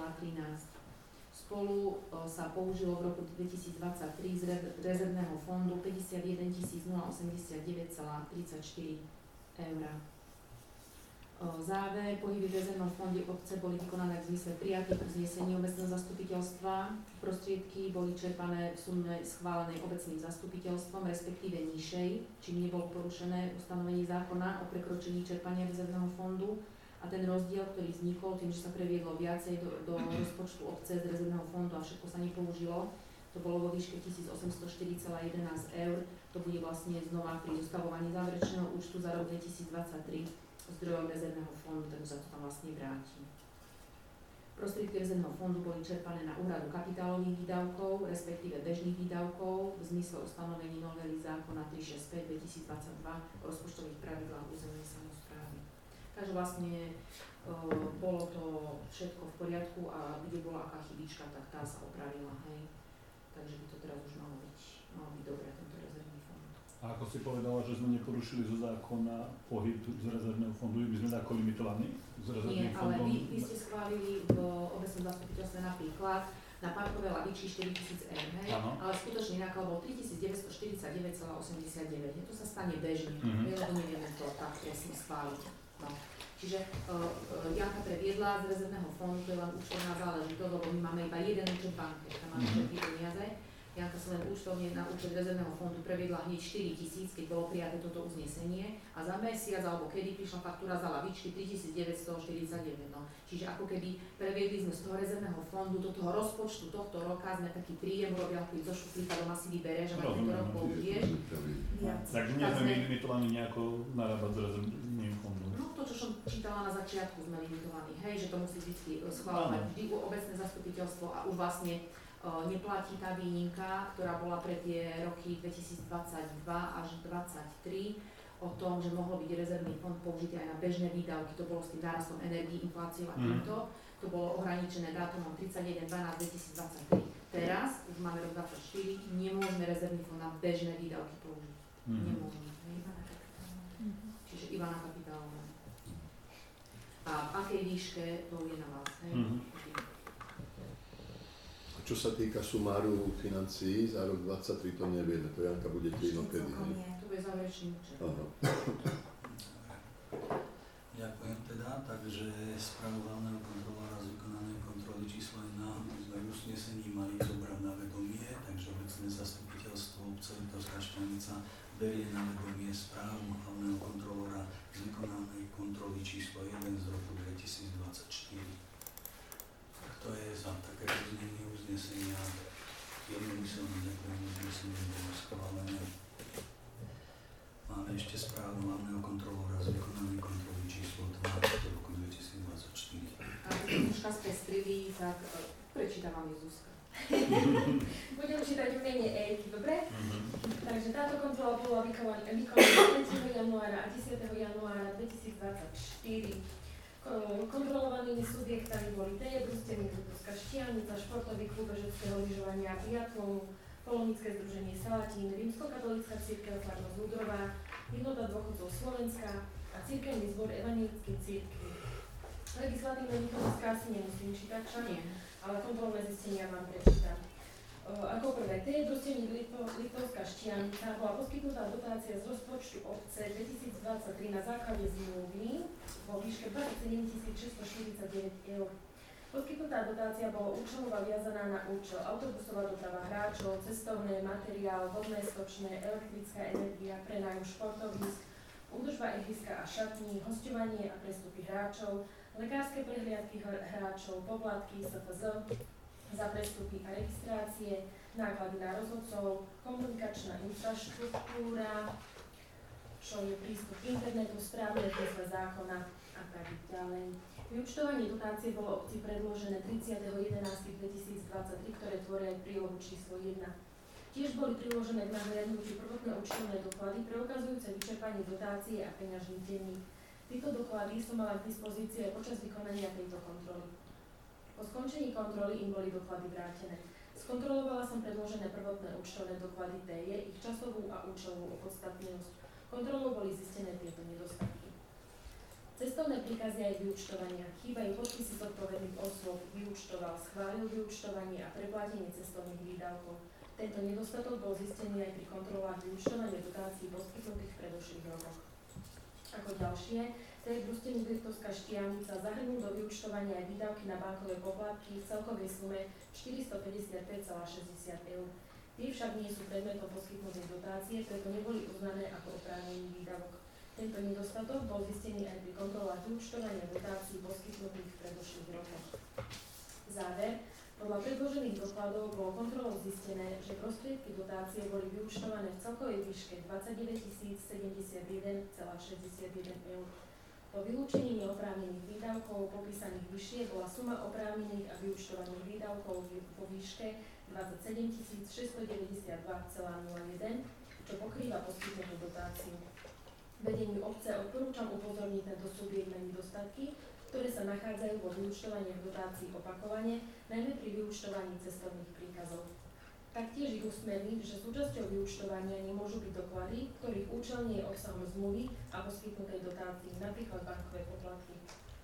Spolu sa použilo v roku 2023 z rezervného fondu 51 089,34 eur. Záver, pohyby v rezervnom fonde obce boli vykonané v zmysle prijatých uznesení obecného zastupiteľstva. Prostriedky boli čerpané v sume schválenej obecným zastupiteľstvom, respektíve nižšej, čím nebolo porušené ustanovenie zákona o prekročení čerpania rezervného fondu. A ten rozdiel, ktorý vznikol tým, že sa previedlo viacej do rozpočtu obce z rezervného fondu a všetko sa nepoužilo, to bolo vo výške 1804,11 eur. To bude vlastne znova pri zostavovaní záverečného účtu za rok 2023 zdrojom rezervného fondu, takže sa to tam vlastne vráti. Prostriedky rezervného fondu boli čerpané na úhradu kapitálových výdavkov, respektíve bežných výdavkov v zmysle ustanovení novely zákona 365/2022 o rozpočtových pravidlách územnej samosprávy. Takže vlastne bolo to všetko v poriadku a kde bola aká chybička, tak tá sa opravila, hej. Takže by to teraz už malo byť dobré, tento rezervný fond. A ako si povedala, že sme neporušili zo zákona pohyb z rezervného fondu, by sme tak limitovaní z rezervným fondom? Nie, ale vy ste schválili v obecnom zastupiteľstve napríklad na parkové lavičky 4000 eur, hej? Ale skutočný náklad bol 3949,89. To sa stane bežne, lebo nevieme to tak presne schváliť. No. Čiže Janka previedla z rezervného fondu, to je len účtovná záležitosť, lebo my máme iba jeden účet v banke, tam máme všetky peniaze. Janka sa len účtovne na účet rezervného fondu previedla hneď 4 000, keď bolo prijaté toto uznesenie a za mesiac alebo kedy prišla faktúra za lavičky 3949. No. Čiže ako keby previedli sme z toho rezervného fondu do toho rozpočtu tohto roka, sme taký príjem urobia, keď zo šuflíka doma si vyberieš a tento rok použiješ. Takže nie sme limitovaní nejako narábať s rezervným fondom. No to, čo som čítala na začiatku, sme limitovaní, hej, že to musí vždy schváľovať vždy obecné zastupiteľstvo a už vlastne neplatí tá výnimka, ktorá bola pre tie roky 2022 až 2023 o tom, že mohlo byť rezervný fond použitý aj na bežné výdavky, to bolo s tým nárastom energií, infláciou a týmto, to bolo ohraničené dátumom 31.12.2023. Teraz, už máme rok 2024, nemôžeme rezervný fond na bežné výdavky použiť. Nemôžeme. Čiže iba na kapitálové. A v akej výške, to je na vás, hej? Čo sa týka sumáru financií za rok 2023, to nevieme, to Janka budete inokedy. To je záverečný účet. Ďakujem teda, takže správu hlavného kontrolóra z vykonanej kontroly číslo 1 sme v usnesení mali zobrať na vedomie, takže obecné zastupiteľstvo obce Liptovská Štianica berie na vedomie správu hlavného kontrolóra z vykonanej kontroly číslo 1 z roku 2024. To je za také znenie uznesenia. Jednomyselne ďakujem, uznesenie bolo schválené. Máme ešte správu hlavného kontrolóra z vykonanej kontroly číslo 2 do roku 2024. A keď už čas prestrili, tak prečítam vám je Zuzka. Budem čítať v mene Ejky, dobre? Takže táto kontrola bola vykonaná 3. januára a 10. januára 2024. Kontrolovanými subjektami boli TE Družstevník Liptovská Štianica, Športový klub bežeckého lyžovania a biatlonu, Polonické združenie Salatín, Rímskokatolícka cirkev farnosť Ľudrová, Jednota dôchodcov Slovenska a Cirkevný zbor Evanjelickej cirkvi. Legislatívne východiská asi nemusím čítať, ale kontrolné zistenia vám prečítam. Ako prvé, TE Družstevník Liptovská Štianica bola poskytnutá dotácia z rozpočtu obce 2023 na základe zmluvy vo výške 27 649 eur. Poskytnutá dotácia bola účelovo viazaná na účel autobusová doprava hráčov, cestovné, materiál, vodné stočné, elektrická energia, prenájom športovísk, údržba ihriska a šatní, hosťovanie a prestupy hráčov, lekárske prehliadky hráčov, poplatky, SFZ, za prestupy a registrácie, náklady na rozhodcov, komunikačná infraštruktúra, čo je prístup k internetu, správne zmysle zákona a tak ďalej. Vyúčtovanie dotácie bolo obci predložené 30.11.2023, ktoré tvoria aj prílohu číslo 1. Tiež boli priložené k nahliadnutiu prvotné účtovné doklady preukazujúce vyčerpanie dotácie a peňažný denník. Tieto doklady som mala k dispozícii aj počas vykonania tejto kontroly. Po skončení kontroly im boli doklady vrátené. Skontrolovala som predložené prvotné účtovné doklady TE, ich časovú a účelovú opodstatnenosť. Kontrolou boli zistené tieto nedostatky. Cestovné príkazy aj vyúčtovania. Chýbajú podpisy zodpovedných osôb, vyúčtoval, schválil vyúčtovanie a preplatenie cestovných výdavkov. Tento nedostatok bol zistený aj pri kontrolách vyúčtovania dotácií poskytnutých v predošlých rokoch. Ako ďalšie, TE Družstevník Liptovská Štianica zahrnul do vyúčtovania aj výdavky na bankové poplatky v celkovej sume 455,60 eur. Tie však nie sú predmetom poskytnutej dotácie, preto neboli uznané ako oprávnený výdavok. Tento nedostatok bol zistený aj pri kontrolách vyúčtovania dotácií poskytnutých v predošlých rokoch. Záver. Podľa predložených dokladov bolo kontrolou zistené, že prostriedky dotácie boli vyúčtované v celkovej výške 29 071,61 eur. Po vylúčení neoprávnených výdavkov popísaných vyššie bola suma oprávnených a vyúčtovaných výdavkov vo výške 27 692,01, čo pokrýva poskytnutú dotáciu. Vedeniu obce odporúčam upozorniť tento subjekt na nedostatky, ktoré sa nachádzajú vo vyúčtovaní dotácií opakovane, najmä pri vyúčtovaní cestovných príkazov. Taktiež ich usmerniť, že súčasťou vyúčtovania nemôžu byť doklady, ktorých účel nie je obsahom zmluvy a poskytnutej dotácii, napríklad bankové poplatky.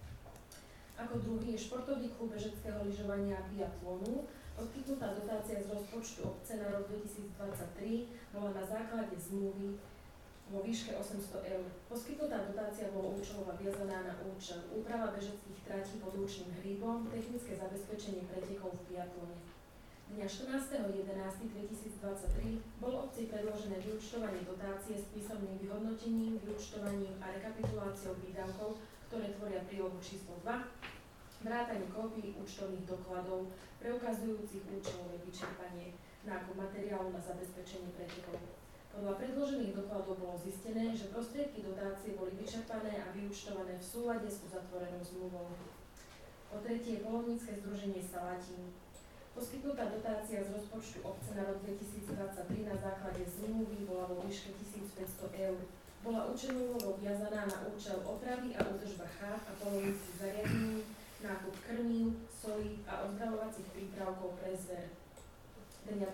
Ako druhý je Športový klub bežeckého lyžovania a biatlonu. Poskytnutá dotácia z rozpočtu obce na rok 2023 bola na základe zmluvy vo výške 800 eur. Poskytnutá dotácia bola účelovo viazaná na účel úprava bežeckých tratí pod Lučným hríbom, technické zabezpečenie pretekov v biatlone. Dňa 14.11.2023 bolo obci predložené vyúčtovanie dotácie s písomným vyhodnotením, vyúčtovaním a rekapituláciou výdavkov, ktoré tvoria prílohu číslo 2, vrátanie kópií účtovných dokladov preukazujúcich účelové vyčerpanie, nákup materiálu na zabezpečenie pretekov. Podľa predložených dokladov bolo zistené, že prostriedky dotácie boli vyčerpané a vyúčtované v súlade s uzatvorenou zmluvou. Po tretie, poľovnícke združenie Salatín. Poskytnutá dotácia z rozpočtu obce na rok 2023 na základe zmluvy bola vo výške 1500 eur. Bola účelovo viazaná na účel opravy a údržba chát a poľovníckych zariadení, nákup krmív, solí a ozdravovacích prípravkov pre zver. Dňa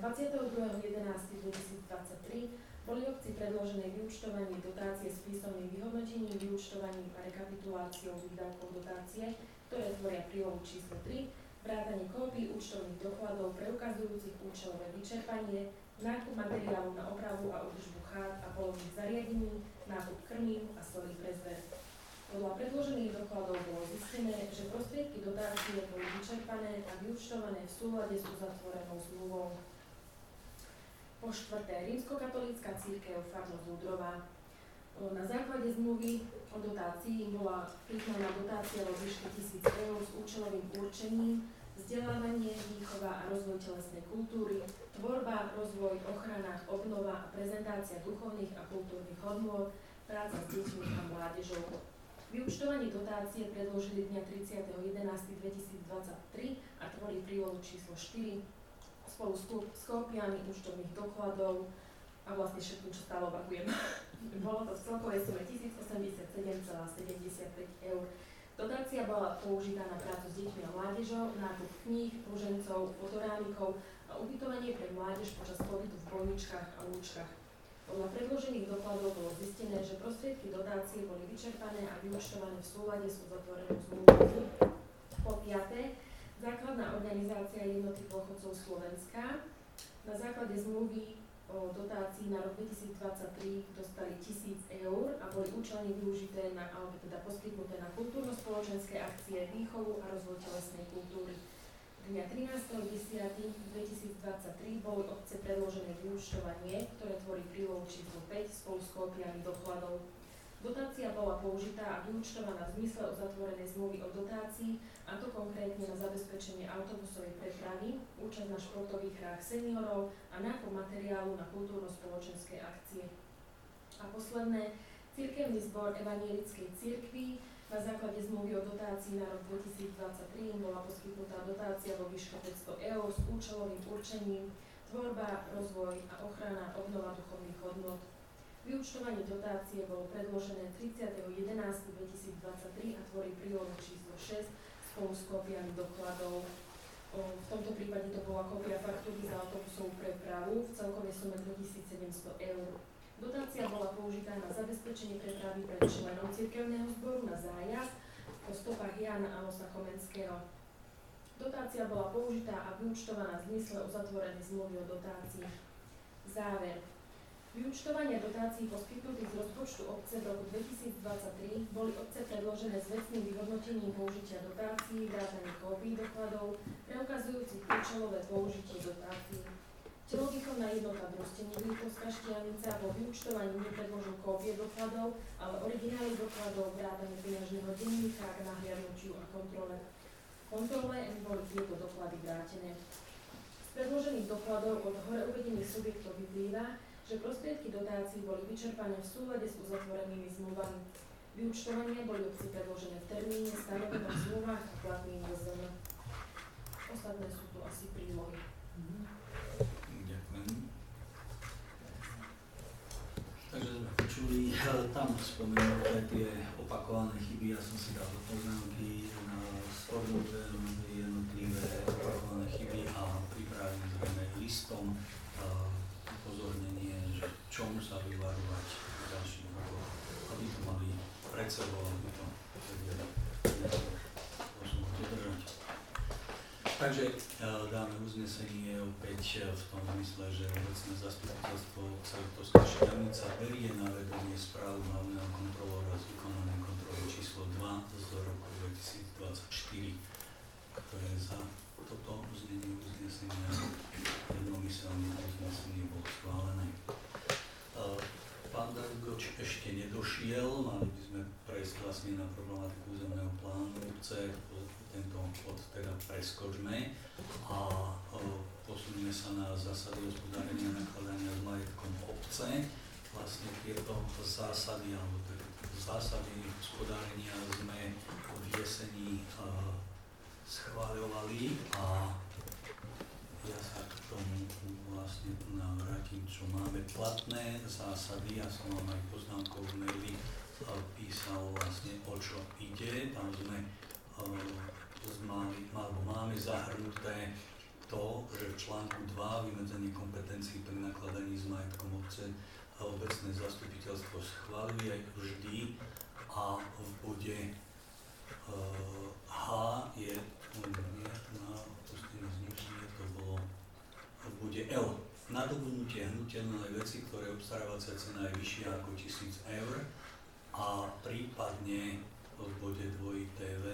22.11.2023 boli obci predložené vyúčtovanie dotácie s písomným vyhodnotením, vyúčtovaním a rekapituláciou výdavkov dotácie, ktoré tvoria prílohu číslo 3, vrátanie kópií účtovných dokladov preukazujúcich účelové vyčerpanie, nákup materiálu na opravu a údržbu chát a poľovných zariadení, nákup krmív a solí pre zver. Podľa predložených dokladov bolo zistené, že prostriedky dotácie boli vyčerpané a vyúčtované v súlade s uzatvorenou zmluvou. Po štvrté, rímskokatolícka cirkev farnosť Ľudrová. Na základe zmluvy o dotácii bola priznaná dotácia vo výške 1000 eur s účelovým určením vzdelávanie, výchova a rozvoj telesnej kultúry, tvorba, rozvoj, ochrana, obnova a prezentácia duchovných a kultúrnych hodnôt, práca s deťmi a mládežou. Vyúčtovanie dotácie predložili dňa 30.11.2023 a tvorí prílohu číslo 4 spolu s kópiami účtovných dokladov a vlastne všetkým, čo stále opakujem. Bolo to v celkovej sume 1087,75 eur. Dotácia bola použitá na prácu s deťmi a mládežou, nákup kníh, ružencov, fotorámikov a ubytovanie pre mládež počas pobytu v bojničkách a lúčkach. Podľa predložených dokladov bolo zistené, že prostriedky dotácie boli vyčerpané a vyúčtované v súlade s uzatvorenou zmluvou. Po piate, základná organizácia jednoty dôchodcov Slovenska. Na základe zmluvy o dotácii na rok 2023 dostali 1000 eur a boli účelne využité alebo teda poskytnuté na kultúrno-spoločenské akcie, výchovu a rozvoj telesnej kultúry. Dňa 13.10.2023 boli obce predložené vyúčtovanie, ktoré tvorí prílohu číslo 5 spolu s kópiami dokladov. Dotácia bola použitá a vyúčtovaná v zmysle uzatvorenej zmluvy o dotácii, a to konkrétne na zabezpečenie autobusovej prepravy, účasť na športových hrách seniorov a nákup materiálu na kultúrno-spoločenské akcie. A posledné, cirkevný zbor Evangelickej cirkvi. Na základe zmluvy o dotácii na rok 2023 im bola poskytnutá dotácia vo výške 500 eur s účelovým určením, tvorba, rozvoj a ochrana, obnova duchovných hodnôt. Vyúčtovanie dotácie bolo predložené 30.11.2023 a tvorí prílohu číslo 6 spolu s kópiami dokladov. V tomto prípade to bola kópia faktúry za autobusovú prepravu v celkovej sume 2700 eur. Dotácia bola použitá na zabezpečenie prepravy pre členov cirkevného zboru na zájazd po stopách Jána Alosa Komenského. Dotácia bola použitá a vyúčtovaná v zmysle uzatvorenej zmluvy o dotácii. Záver. Vyúčtovania dotácií poskytnutých z rozpočtu obce v roku 2023 boli obce predložené s vecným vyhodnotením použitia dotácií, vrátane kópií dokladov, preukazujúcich účelové použitie dotácií. Telovýchovná jednota Družstevník Liptovská Štiavnica vo vyúčtovaní nepredložil kópie dokladov, ale originály dokladov, vrátane peňažného denníka k nahliadnutiu a kontrole. Kontrole im boli tieto doklady vrátené. Z predložených dokladov od hore uvedených subjektov vyplýva, že prostriedky dotácií boli vyčerpané v súlade s uzatvorenými zmluvami. Vyúčtovania boli obci predložené v termíne stanovenom v zmluvách a platným VZN. Ostatné sú tu asi prílohy. Ďakujem. Takže sme počuli tam spomenuté tie opakované chyby, ja som si dal do poznámky na spornúce jednotlivé opakované chyby a pripravili zrejme listom upozornenie, že čomu sa vyvarovať v ďalších rokoch, aby to mali pred sebou, aby to vedeli spôsobom dodržať. Takže dáme uznesenie opäť v tom zmysle, že obecné zastupiteľstvo Liptovská Štiavnica berie na vedomie správu hlavného kontrolóra z vykonanej kontroly číslo 2 z roku 2024. Kto je za? toto znenie uznesenia jednomyselne uznesenie bolo schválené. Pán Dragoč ešte nedošiel, mali by sme prejsť vlastne na problematiku územného plánu obce, tento bod teda preskočme a posunieme sa na zásady hospodárenia a nakladania s majetkom obce. Vlastne tieto zásady, alebo zásady hospodárenia sme v jeseni schváľovali a ja sa k tomu vlastne vrátim, čo máme platné zásady. Ja som vám aj poznámkou v maili písal vlastne, o čo ide. Tam máme zahrnuté to, že v článku 2 vymedzenie kompetencií pri nakladaní s majetkom obce obecné zastupiteľstvo schváľuje vždy a v bode H je v bode L. Nadobudnutie hnutelnej veci, ktoré obstarávacia cena je vyššia ako 1000 eur a prípadne v bode 2TV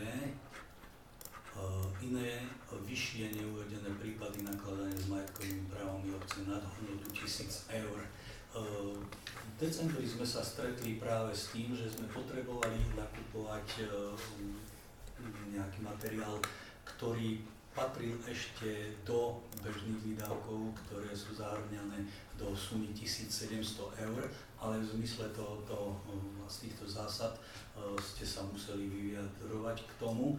iné vyššie neuvedené prípady nakladania s majetkovými právami obce nad hodnotu 1000 eur. V decembri sme sa stretli práve s tým, že sme potrebovali nakupovať nejaký materiál, ktorý patril ešte do bežných výdavkov, ktoré sú zahrňané do sumy 1700 eur, ale v zmysle týchto zásad ste sa museli vyjadrovať k tomu,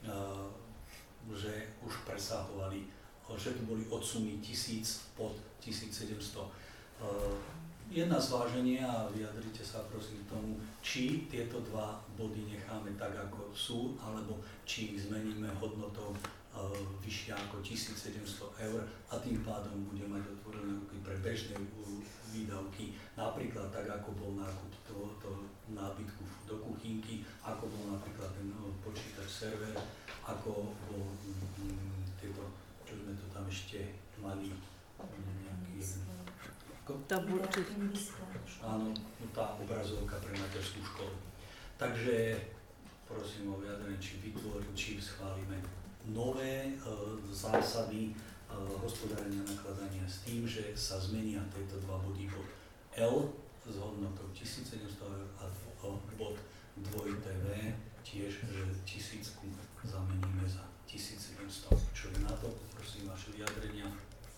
že už presahovali, že tu boli od sumy 1000 pod 1700. Jedna zváženie a vyjadrite sa prosím k tomu, či tieto dva body necháme tak, ako sú, alebo či ich zmeníme hodnotou vyššia ako 1700 eur a tým pádom bude mať otvorené ruky pre bežné výdavky, napríklad tak, ako bol nákup tohoto nábytku do kuchynky, ako bol napríklad ten počítač, server, ako bol tieto, čo sme to tam ešte mali, nejaký áno, tá obrazovka pre materskú školu. Takže prosím o vyjadrenie, či schválime nové zásady hospodárenia a nakladania s tým, že sa zmenia tieto dva body bod L s hodnotou 1700 eur a bod 2TV tiež, že 1000 zameníme za 1700. Čo je na to? Prosím vaše vyjadrenia.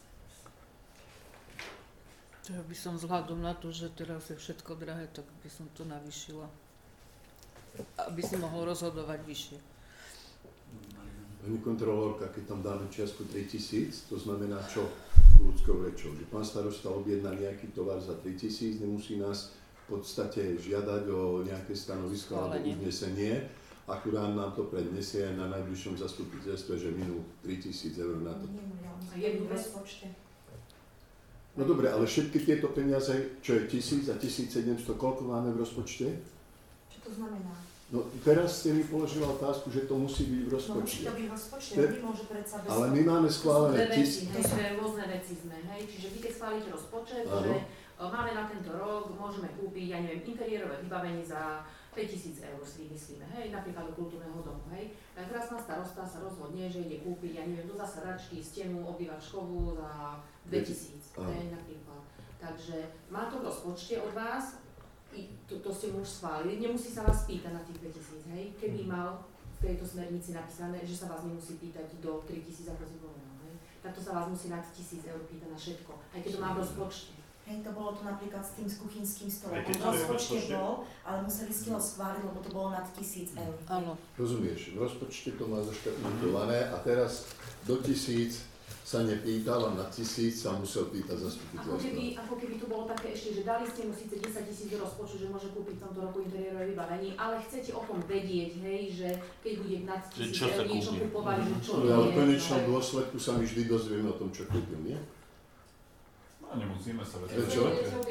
Ja by som vzhľadom na to, že teraz je všetko drahé, tak by som to navýšila. Aby si mohol rozhodovať vyššie. Pani kontrolórka, keď tam dáme čiastku 3000, to znamená čo ľudskou rečou? Že pán starosta objedná nejaký tovar za 3000, nemusí nás v podstate žiadať o nejaké stanovisko alebo uznesenie, akurát nám to prednesie na najbližšom zastupiteľstve, že minú 3000 eur na to. Jednu v rozpočte. No dobre, ale všetky tieto peniaze, čo je 1000 a 1700, koľko máme v rozpočte? Čo to znamená? No teraz ste mi položila otázku, že to musí byť v rozpočte. No musí to byť v rozpočte, nemôže predsa bez... Ale my máme schválené... To sú rôzne veci sme, hej, čiže vy keď schválite rozpočet, že máme na tento rok, môžeme kúpiť, ja neviem, interiérové vybavenie za 5000 eur si vymyslíme, hej, napríklad do kultúrneho domu, hej. Tak teraz pán starosta sa rozhodne, že ide kúpiť, ja neviem, do zasadačky, stenu, obývačkovú za 2000, hej, napríklad. Takže má to v rozpočte od vás, to ste mu už schválili, nemusí sa vás pýtať na tých 2000, hej. Keby mal v tejto smernici napísané, že sa vás nemusí pýtať do 3000, ako si povedal, hej. Tak to sa vás musí nad 1000 eur pýtať na všetko, aj keď to má v rozpočte. Hej, to bolo to napríklad s tým kuchynským stolom. V rozpočte bol, ale museli ste ho schváliť, lebo to bolo nad 1000 eur. Áno. Rozumieš, v rozpočte to má zaškatulkované a teraz do 1000 sa nepýtal a na 1000 sa musel pýtať zastupiteľstva. Ako keby to bolo také ešte, že dali ste mu síce 10 000 do rozpočtu, že môže kúpiť v tomto roku interiérové vybavenie, ale chcete o tom vedieť, hej, že keď bude nad 1000 eur niečo kúpovať, že čo je. Ale v konečnom dôsledku sa my vždy dozvieme o tom, čo kúpil, nie? A nemusíme sa vedieť. Prečo?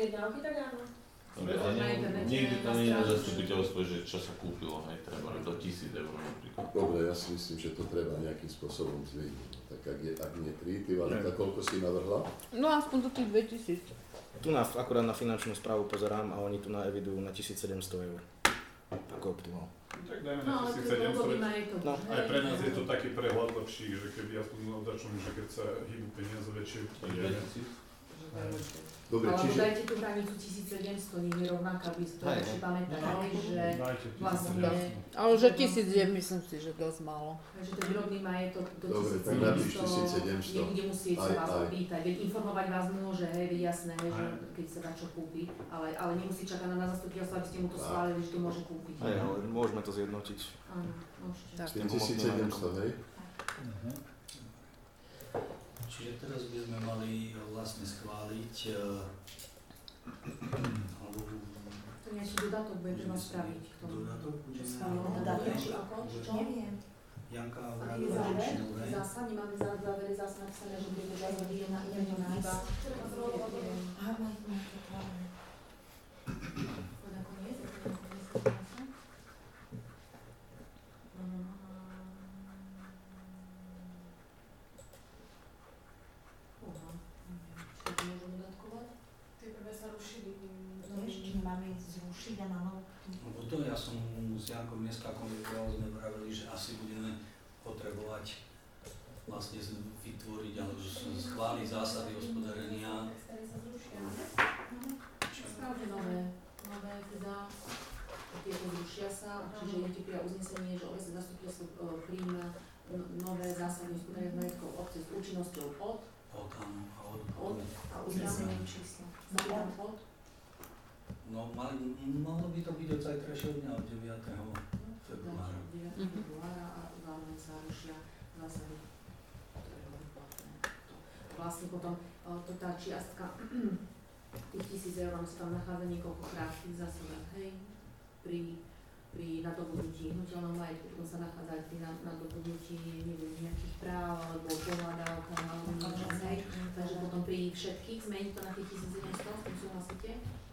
Nikdy to nie je na zastupiteľstve, že čo sa kúpilo, hej, treba do 1000 eur napríklad. Dobre, ja si myslím, že to treba nejakým spôsobom zvýšiť. Tak ak nie 3, ty Valika, koľko si navrhla? No aspoň do tých 2000. Tu akurát na finančnú správu pozerám a oni tu evidujú na 1700 eur. Ako optimál. Tak dajme No na ale 1700. majetok. No. Aj pre nás je to taký prehľad lepší, že keby aspoň odačom, že keď sa hýbu peniaze väčšie, pôjdeme. Dobre, Alebo čiže dajte tú hranicu 1700, nie je rovnaká, aby ste to Hej, lepšie pamätali, že Dajte vlastne, 1700. Ale že 1000 je, myslím si, že dosť málo. že ten výrobný majetok do Dobre, tak napíš 1700 nebude musieť sa vás Aj. opýtať, veď informovať vás môže, hej, veď jasné, hej, že keď sa dá čo kúpi, ale nemusí čakať na zastupiteľstvo, aby ste mu to schválili, že to môže kúpiť. Hej, ale môžeme to zjednotiť. Áno, môžete. Tak. s tým 1700, hej? Čiže teraz by sme mali vlastne schváliť, alebo To nejaký dodatok bude treba spraviť k tomu. dodatok budeme... Dodatok? Či ako? Čo? Neviem. Janka Aký vravila, je že záver? či dobre. Zásad, nemáme závere zásad napísané, že bude to zásad, idem na Idem to nájsť. iba... Aha, máte pravdu. Nakoniec, Tie prvé sa rušili. Ešte nemáme zrušiť a na novo. Lebo to ja som s Jankom dneska konverzoval, sme vravili, že asi budeme potrebovať vlastne vytvoriť alebo schváliť zásady hospodárenia. Správne nové teda, tieto zrušia sa, čiže je tepia uznesenie, že obecné zastupiteľstvo prijíma nové zásady hospodárenia s majetkom obce s účinnosťou od A uznesenie číslo. znamená od No, malo by to byť od zajtrajšieho dňa, od 9. februára. 9. februára a zároveň sa rušia zásady, ktoré boli platné. Vlastne potom tá čiastka tých 1000 eur, sa tam nachádza niekoľkokrát v tých zásadách, hej, pri nadobudnutí hnutelného majetku, potom sa nachádza aj pri nadobudnutí, neviem, nejakých práv, alebo pohľadávka, alebo niečo, hej. Takže potom pri všetkých zmeniť to na tých 1700, s tým súhlasíte?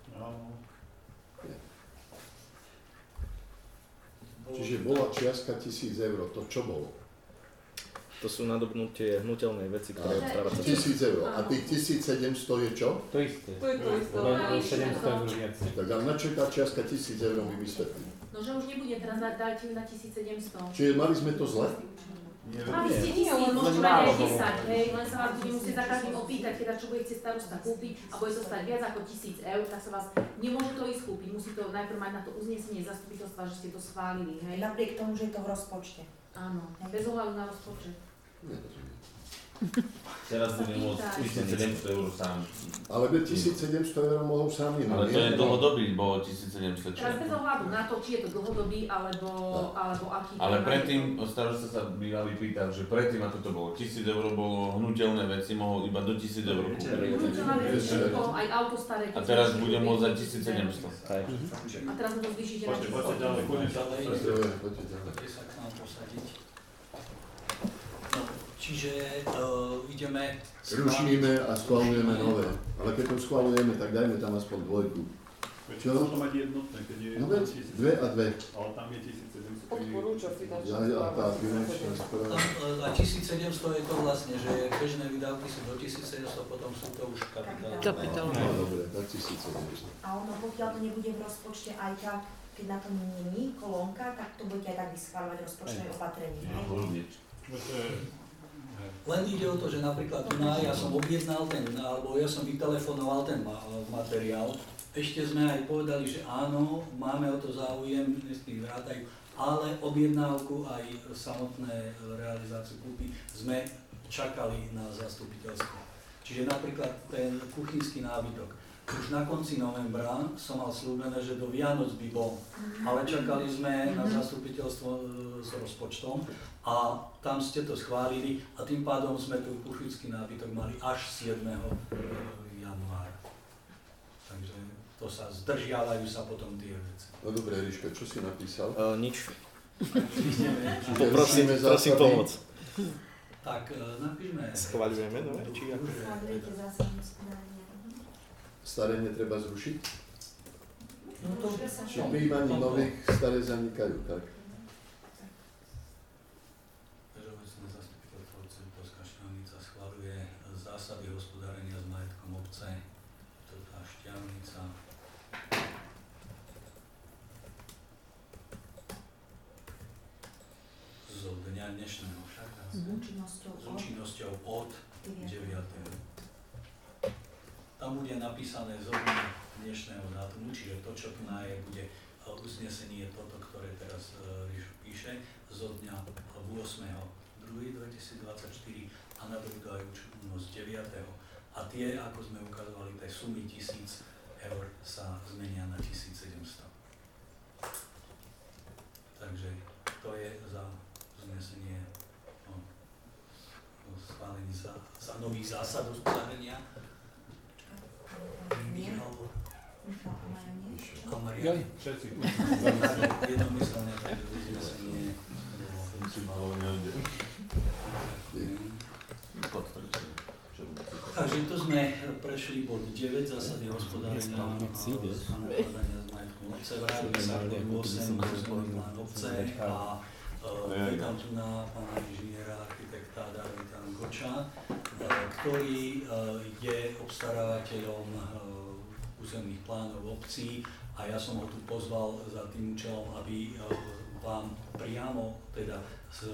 Čiže bola čiastka 1000 eur, to čo bolo? To sú nadobnutie hnutelnej veci, ktoré odprávať sa. 1000 eur. A tých 1700 je čo? To isté. To je to isté. Len 700 eur viac. Tak a na čo je tá čiastka 1000 eur mi vysvetlí? No, že už nebude, teraz dajte ju na 1700. Čiže mali sme to zle? Mali ste 1000, môžete mať aj 10, hej, len sa vás bude musieť za každým opýtať, teda čo bude chcieť starosta kúpiť a bude to stať viac ako 1000 eur, tak sa vás nemôže to ísť kúpiť, musí to najprv mať na to uznesenie zastupiteľstva, že ste to schválili, hej. Napriek tomu, že je to v rozpočte. Áno, bez ohľadu na rozpočet. Teraz budem môcť 1700 eur sám. Ale 1700 eur mohol sám iný. Ale to je dlhodobý, bolo 1700 čo? Teraz bez ohľadu na to, či je to dlhodobý, alebo aký. Ale predtým, starosta sa bývalý pýtal, že predtým ako to bolo, 1000 eur bolo hnutelné veci, mohol iba do 1000 eur kúpiť. Aj auto staré. A teraz bude môcť za 1700. A teraz mu to zvýšite na 1000. Poďte ďalej, poďte ďalej. Poďte sa k nám posadiť. No, čiže ideme... Rušíme a schválujeme nové. Ale keď to schválujeme, tak dajme tam aspoň dvojku. Čo? To mať jednotné, keď je No veď, 1000. 2 a 2. Ale tam je 1700. Odporúča finančná A tá finančná správa. A 1700 je to vlastne, že bežné výdavky sú do 1700, potom sú to už kapitálové. No dobre, tak 1700. A ono, pokiaľ to nebude v rozpočte aj tak, keď na to není kolónka, tak to budete aj tak vyschváľovať rozpočtové opatrenie. hej? Len ide o to, že napríklad ja som objednal alebo ja som vytelefonoval ten materiál. Ešte sme aj povedali, že áno, máme o to záujem, dnesky vrátajú, ale objednávku aj samotné realizáciu kúpy sme čakali na zastupiteľstvo. Čiže napríklad ten kuchynský nábytok. Už na konci novembra som mal slúbené, že do Vianoc by bol, ale čakali sme na zastupiteľstvo s rozpočtom a tam ste to schválili a tým pádom sme tu kuchynský nábytok mali až 7. januára. Takže to sa zdržiavajú sa potom tie veci. No dobre, Ríška, čo si napísal? Nič. Prosím pomoc. Tak napíšme. Schvaľujeme, no? Či ako? Schváľujete zásady hospodárenia. Staré netreba zrušiť? No to už sa Či prijímaní nových staré zanikajú, tak? Všeobecné zastupiteľstvo Cibulská Štiavnica schvaľuje zásady hospodárenia s majetkom obce. To tá Štiavnica. dnešného však. S účinnosťou od 9. 9. Tam bude napísané zo dňa dnešného dátumu, čiže to, čo tu je, bude uznesenie toto, ktoré teraz píše, zo dňa 8.2.2024 a nadobudú aj účinnosť 9. A tie, ako sme ukazovali, tie sumy 1,000 eur sa zmenia na 1,700. Takže to je za uznesenie o schválení za nových zásad hospodárenia. Michal a Marian. Všetci. Jednomyselne takže uznesenie Takže to sme prešli bod 9, zásady hospodárenia a nakladania s majetkom obce. Vrátili sa k bodu 8, územný plán obce a vítam tu na pána inžiniera, architekta Davida Goča, ktorý je obstarávateľom územných plánov obcí a ja som ho tu pozval za tým účelom, aby vám priamo teda z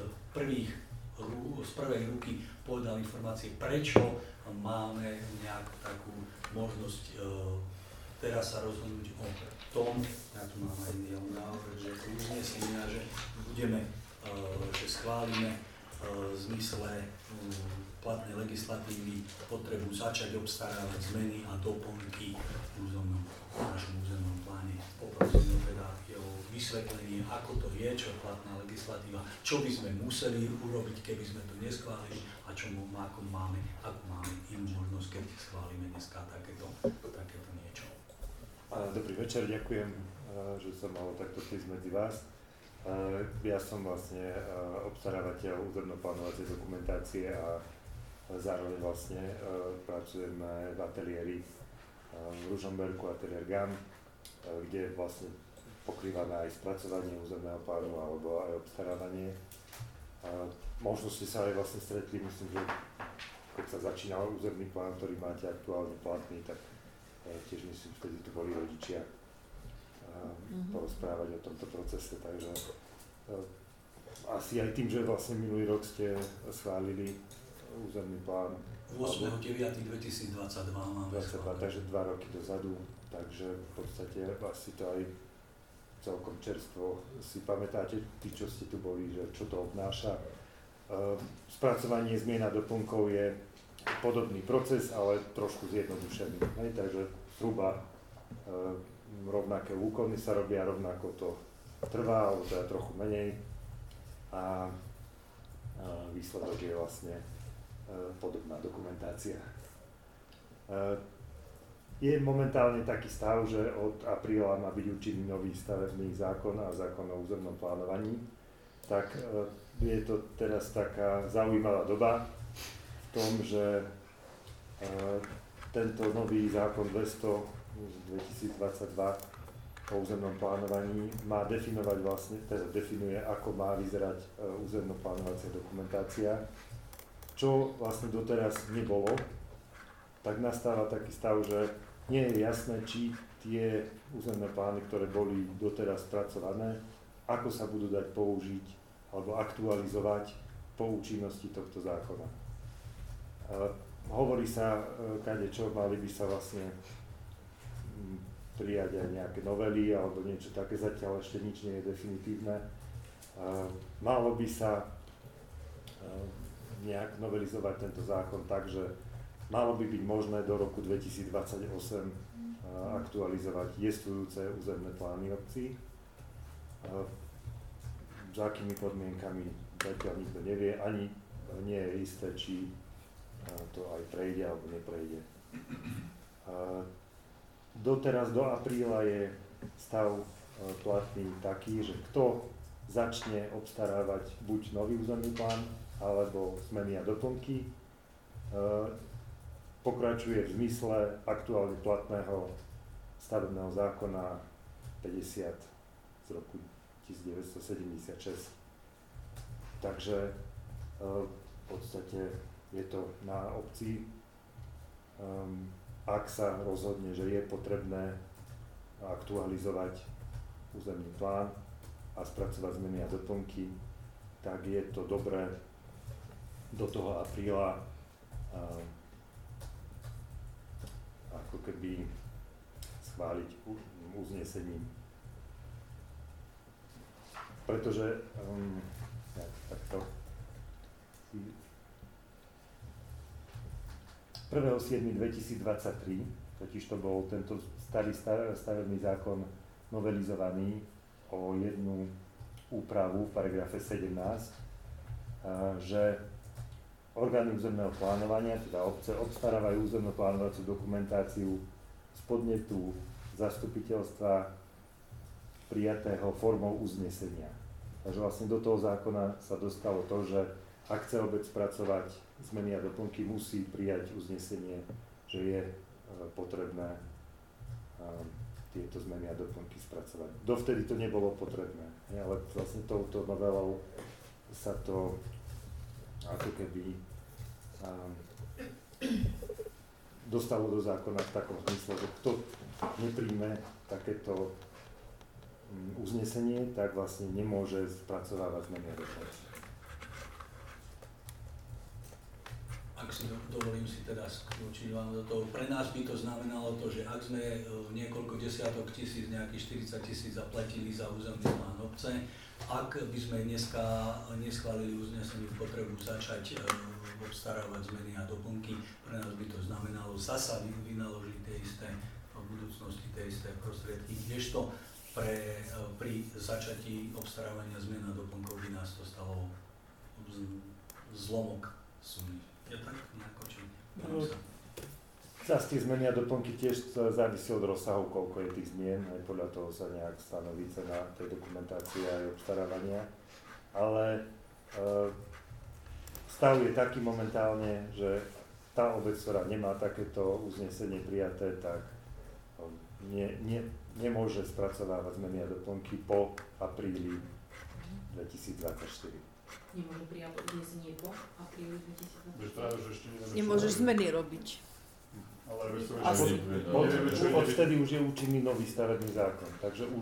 prvej ruky povedal informácie, prečo máme nejakú takú možnosť teraz sa rozhodnúť o tom, ja tu mám aj návrh, že uznesenia, že budeme, že schválime v zmysle platnej legislatívy potrebu začať obstarávať zmeny a doplnky v našom územnom pláne. Poprosím teda o vysvetlenie, ako to je, čo je platná legislatíva, čo by sme museli urobiť, keby sme to neschválili a akú máme inú možnosť, keď schválime dneska takéto niečo. Dobrý večer, ďakujem, že som mal takto prísť medzi vás. Ja som vlastne obstarávateľ územno-plánovacej dokumentácie a zároveň vlastne pracujem v ateliéri v Ružomberku, ateliér GAM, kde vlastne pokrývame aj spracovanie územného plánu alebo aj obstarávanie. Možno ste sa aj vlastne stretli, myslím, že keď sa začínal územný plán, ktorý máte aktuálne platný, tak tiež myslím, vtedy tu boli rodičia porozprávať o tomto procese, takže asi aj tým, že vlastne minulý rok ste schválili územný plán 8.9.2022 máme 22, takže 2 roky dozadu, takže v podstate asi to aj celkom čerstvo si pamätáte, tí, čo ste tu boli, že čo to obnáša. Spracovanie zmien a doplnkov je podobný proces, ale trošku zjednodušený. Takže zhruba rovnaké úkony sa robia, rovnako to trvá, alebo teda trochu menej a výsledok je vlastne podobná dokumentácia. Je momentálne taký stav, že od apríla má byť účinný nový stavebný zákon a zákon o územnom plánovaní, tak je to teraz taká zaujímavá doba v tom, že tento nový zákon 200 z 2022 o územnom plánovaní má definovať vlastne, teda definuje, ako má vyzerať územno-plánovacia dokumentácia, čo vlastne doteraz nebolo, tak nastáva taký stav, že nie je jasné, či tie územné plány, ktoré boli doteraz spracované, ako sa budú dať použiť alebo aktualizovať po účinnosti tohto zákona. Hovorí sa, kadečo, mali by sa vlastne prijať aj nejaké novely alebo niečo také, zatiaľ ešte nič nie je definitívne. Malo by sa nejak novelizovať tento zákon tak, že malo by byť možné do roku 2028 aktualizovať jestvujúce územné plány obcí. S akými podmienkami zatiaľ nikto nevie, ani nie je isté, či to aj prejde alebo neprejde. Doteraz do apríla je stav platný taký, že kto začne obstarávať buď nový územný plán alebo zmeny a doplnky, pokračuje v zmysle aktuálne platného stavebného zákona 50 z roku 1976. Takže v podstate je to na obci, ak sa rozhodne, že je potrebné aktualizovať územný plán a spracovať zmeny a doplnky, tak je to dobré do toho apríla ako keby schváliť uznesením. Pretože takto 1.7.2023, totiž to bol tento starý stavebný zákon novelizovaný o jednu úpravu v paragrafe 17, že orgány územného plánovania, teda obce, obstarávajú územnú plánovaciu dokumentáciu z podnetu zastupiteľstva prijatého formou uznesenia. Takže vlastne do toho zákona sa dostalo to, že ak chce obec spracovať zmeny a doplnky, musí prijať uznesenie, že je potrebné tieto zmeny a doplnky spracovať. Dovtedy to nebolo potrebné, ale vlastne touto novelou sa to ako keby dostalo do zákona v takom zmysle, že kto nepríjme takéto uznesenie, tak vlastne nemôže spracovávať zmeny a doplnky. Ak si dovolím si teda skľúčiť vám do toho, pre nás by to znamenalo to, že ak sme niekoľko desiatok tisíc, nejakých 40 000 zaplatili za územný plán obce, ak by sme dneska neschválili uznesenie potrebu začať obstarávať zmeny a doplnky, pre nás by to znamenalo zasa vynaložiť tie isté v budúcnosti tie isté prostriedky, kdežto pri začatí obstarávania zmien a doplnkov by nás to stalo zlomok sumy. Je tak nejako, či Zas tie zmeny a doplnky tiež závisí od rozsahu, koľko je tých zmien, aj podľa toho sa nejak stanoví cena tej dokumentácie aj obstarávania. Ale stav je taký momentálne, že tá obec, ktorá nemá takéto uznesenie prijaté, tak nemôže spracovávať zmeny a doplnky po apríli 2024. Nemôže prijať uznesenie po apríli 2024. Nemôžeš zmeny robiť. Odtedy už je účinný nový stavebný zákon, takže už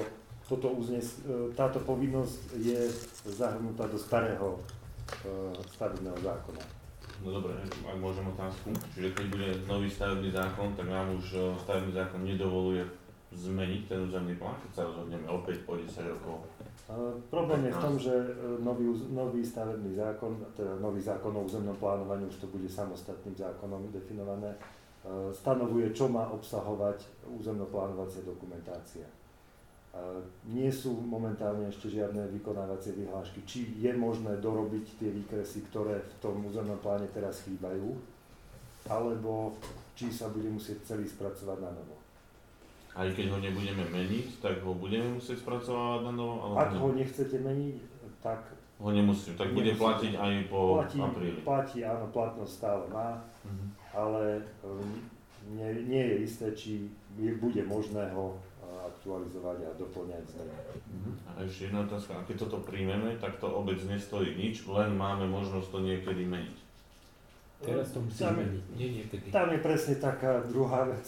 táto povinnosť je zahrnutá do starého stavebného zákona. No dobre, ak môžem otázku, čiže keď bude nový stavebný zákon, tak nám už stavebný zákon nedovoluje zmeniť ten územný plán, keď sa rozhodneme opäť po 10 rokov? Problém je v tom, že nový stavebný zákon, teda nový zákon o územnom plánovaní, už to bude samostatným zákonom definované, stanovuje, čo má obsahovať územno-plánovacia dokumentácia. Nie sú momentálne ešte žiadne vykonávacie vyhlášky, či je možné dorobiť tie výkresy, ktoré v tom územnom pláne teraz chýbajú, alebo či sa bude musieť celý spracovať na novo. Aj keď ho nebudeme meniť, tak ho budeme musieť spracovávať na novo? Ak ho nechcete meniť, tak ho nemusím, tak bude platiť aj po apríli. Platí, áno, platnosť stále má, ale nie je isté, či bude možné ho aktualizovať a doplňať zmeny. A ešte jedna otázka, keď toto príjmeme, tak to obec nestojí nič, len máme možnosť to niekedy meniť. Teraz to musí meniť, nie niekedy. Tam je presne taká druhá vec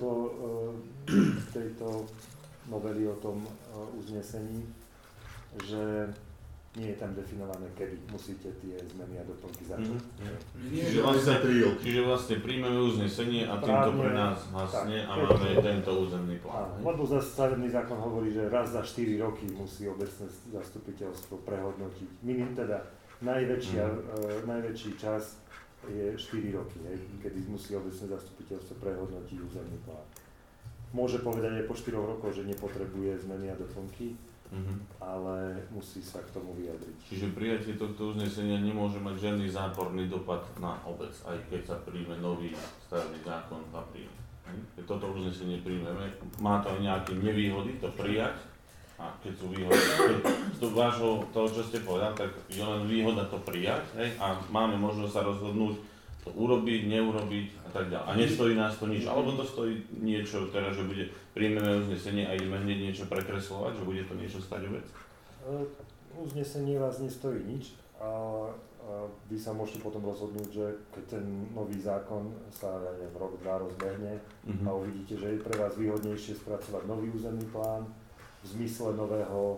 tejto novely o tom uznesení, že nie je tam definované, kedy musíte tie zmeny a doplnky začať. Čiže vlastne príjmeme uznesenie a týmto pre nás hasne a máme tento územný plán. Lebo stavebný zákon hovorí, že raz za 4 roky musí obecné zastupiteľstvo prehodnotiť. Teda najväčší čas je 4 roky, kedy musí obecné zastupiteľstvo prehodnotiť územný plán. Môže povedať aj po 4 rokoch, že nepotrebuje zmeny a doplnky, ale musí sa k tomu vyjadriť. Čiže prijatie tohto uznesenia nemôže mať žiadny záporný dopad na obec, aj keď sa príjme nový stavebný zákon v apríli. Keď toto uznesenie príjmeme, má to aj nejaké nevýhody to prijať, a keď sú výhody, z vášho toho, čo ste povedali, tak je len výhoda to prijať, a máme možnosť sa rozhodnúť to urobiť, neurobiť a tak ďalej. A nestojí nás to nič, alebo to stojí niečo, teda, že príjmeme uznesenie a ideme hneď niečo prekreslovať, že bude to niečo stať vec? Uznesenie vás nestojí nič a vy sa môžete potom rozhodnúť, že keď ten nový zákon sa rok, 2 rozbehne a uvidíte, že je pre vás výhodnejšie spracovať nový územný plán v zmysle nového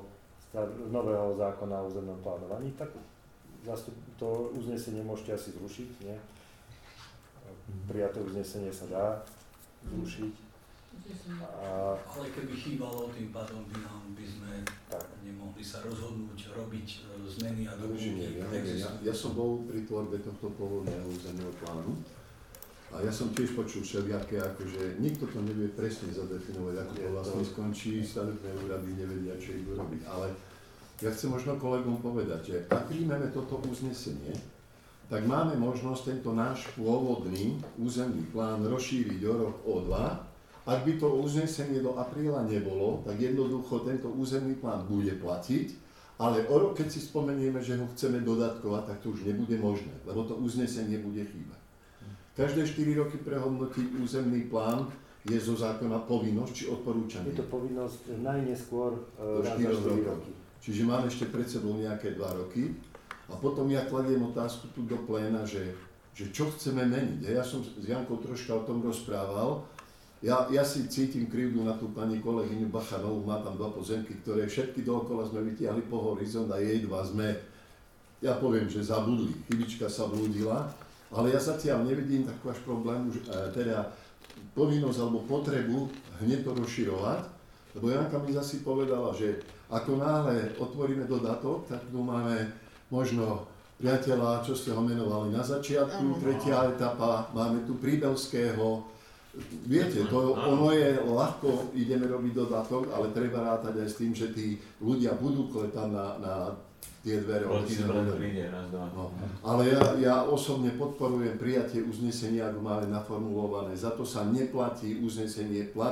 nového zákona o územnom plánovaní, tak to uznesenie môžete asi zrušiť, nie? Prijaté uznesenie sa dá zrušiť. Ale keby chýbalo, tým pádom by sme nemohli sa rozhodnúť robiť zmeny a doplnky. Ja som bol pri tvorbe tohto pôvodného územného plánu a ja som tiež počul všelijaké, akože nikto to nevie presne zadefinovať, ako to vlastne skončí, stavebné úrady nevedia, čo idú robiť. Ale ja chcem možno kolegom povedať, že ak príjmeme toto uznesenie, tak máme možnosť tento náš pôvodný územný plán rozšíriť o rok, o 2. Ak by to uznesenie do apríla nebolo, tak jednoducho tento územný plán bude platiť, ale o rok, keď si spomenieme, že ho chceme dodatkovať, tak to už nebude možné, lebo to uznesenie bude chýbať. Každé 4 roky prehodnotiť územný plán je zo zákona povinnosť či odporúčanie. Je to povinnosť najneskôr do 4 roky. Čiže máme ešte pred sebou nejaké 2 roky. A potom ja kladiem otázku tu do pléna, že čo chceme meniť. Ja som s Jankou troška o tom rozprával. Ja si cítim krivdu na tú pani kolegyňu Bachanovú, má tam 2 pozemky, ktoré všetky dookola sme vytiahli po horizont a jej 2 sme, ja poviem, že zabudli. Chybička sa blúdila, ale ja zatiaľ nevidím takú až problému, teda povinnosť alebo potrebu hneď to rozširovať, lebo Janka mi zasi povedala, že ako náhle otvoríme dodatok, tak tu máme možno priateľa, čo ste ho menovali na začiatku, 3. etapa, máme tu Príbelského. Viete, ono je ľahko, ideme robiť dodatok, ale treba rátať aj s tým, že tí ľudia budú kletať na tie dvere. No. Ale ja osobne podporujem prijatie uznesenia, ako máme naformulované. Za to sa neplatí uznesenie, platí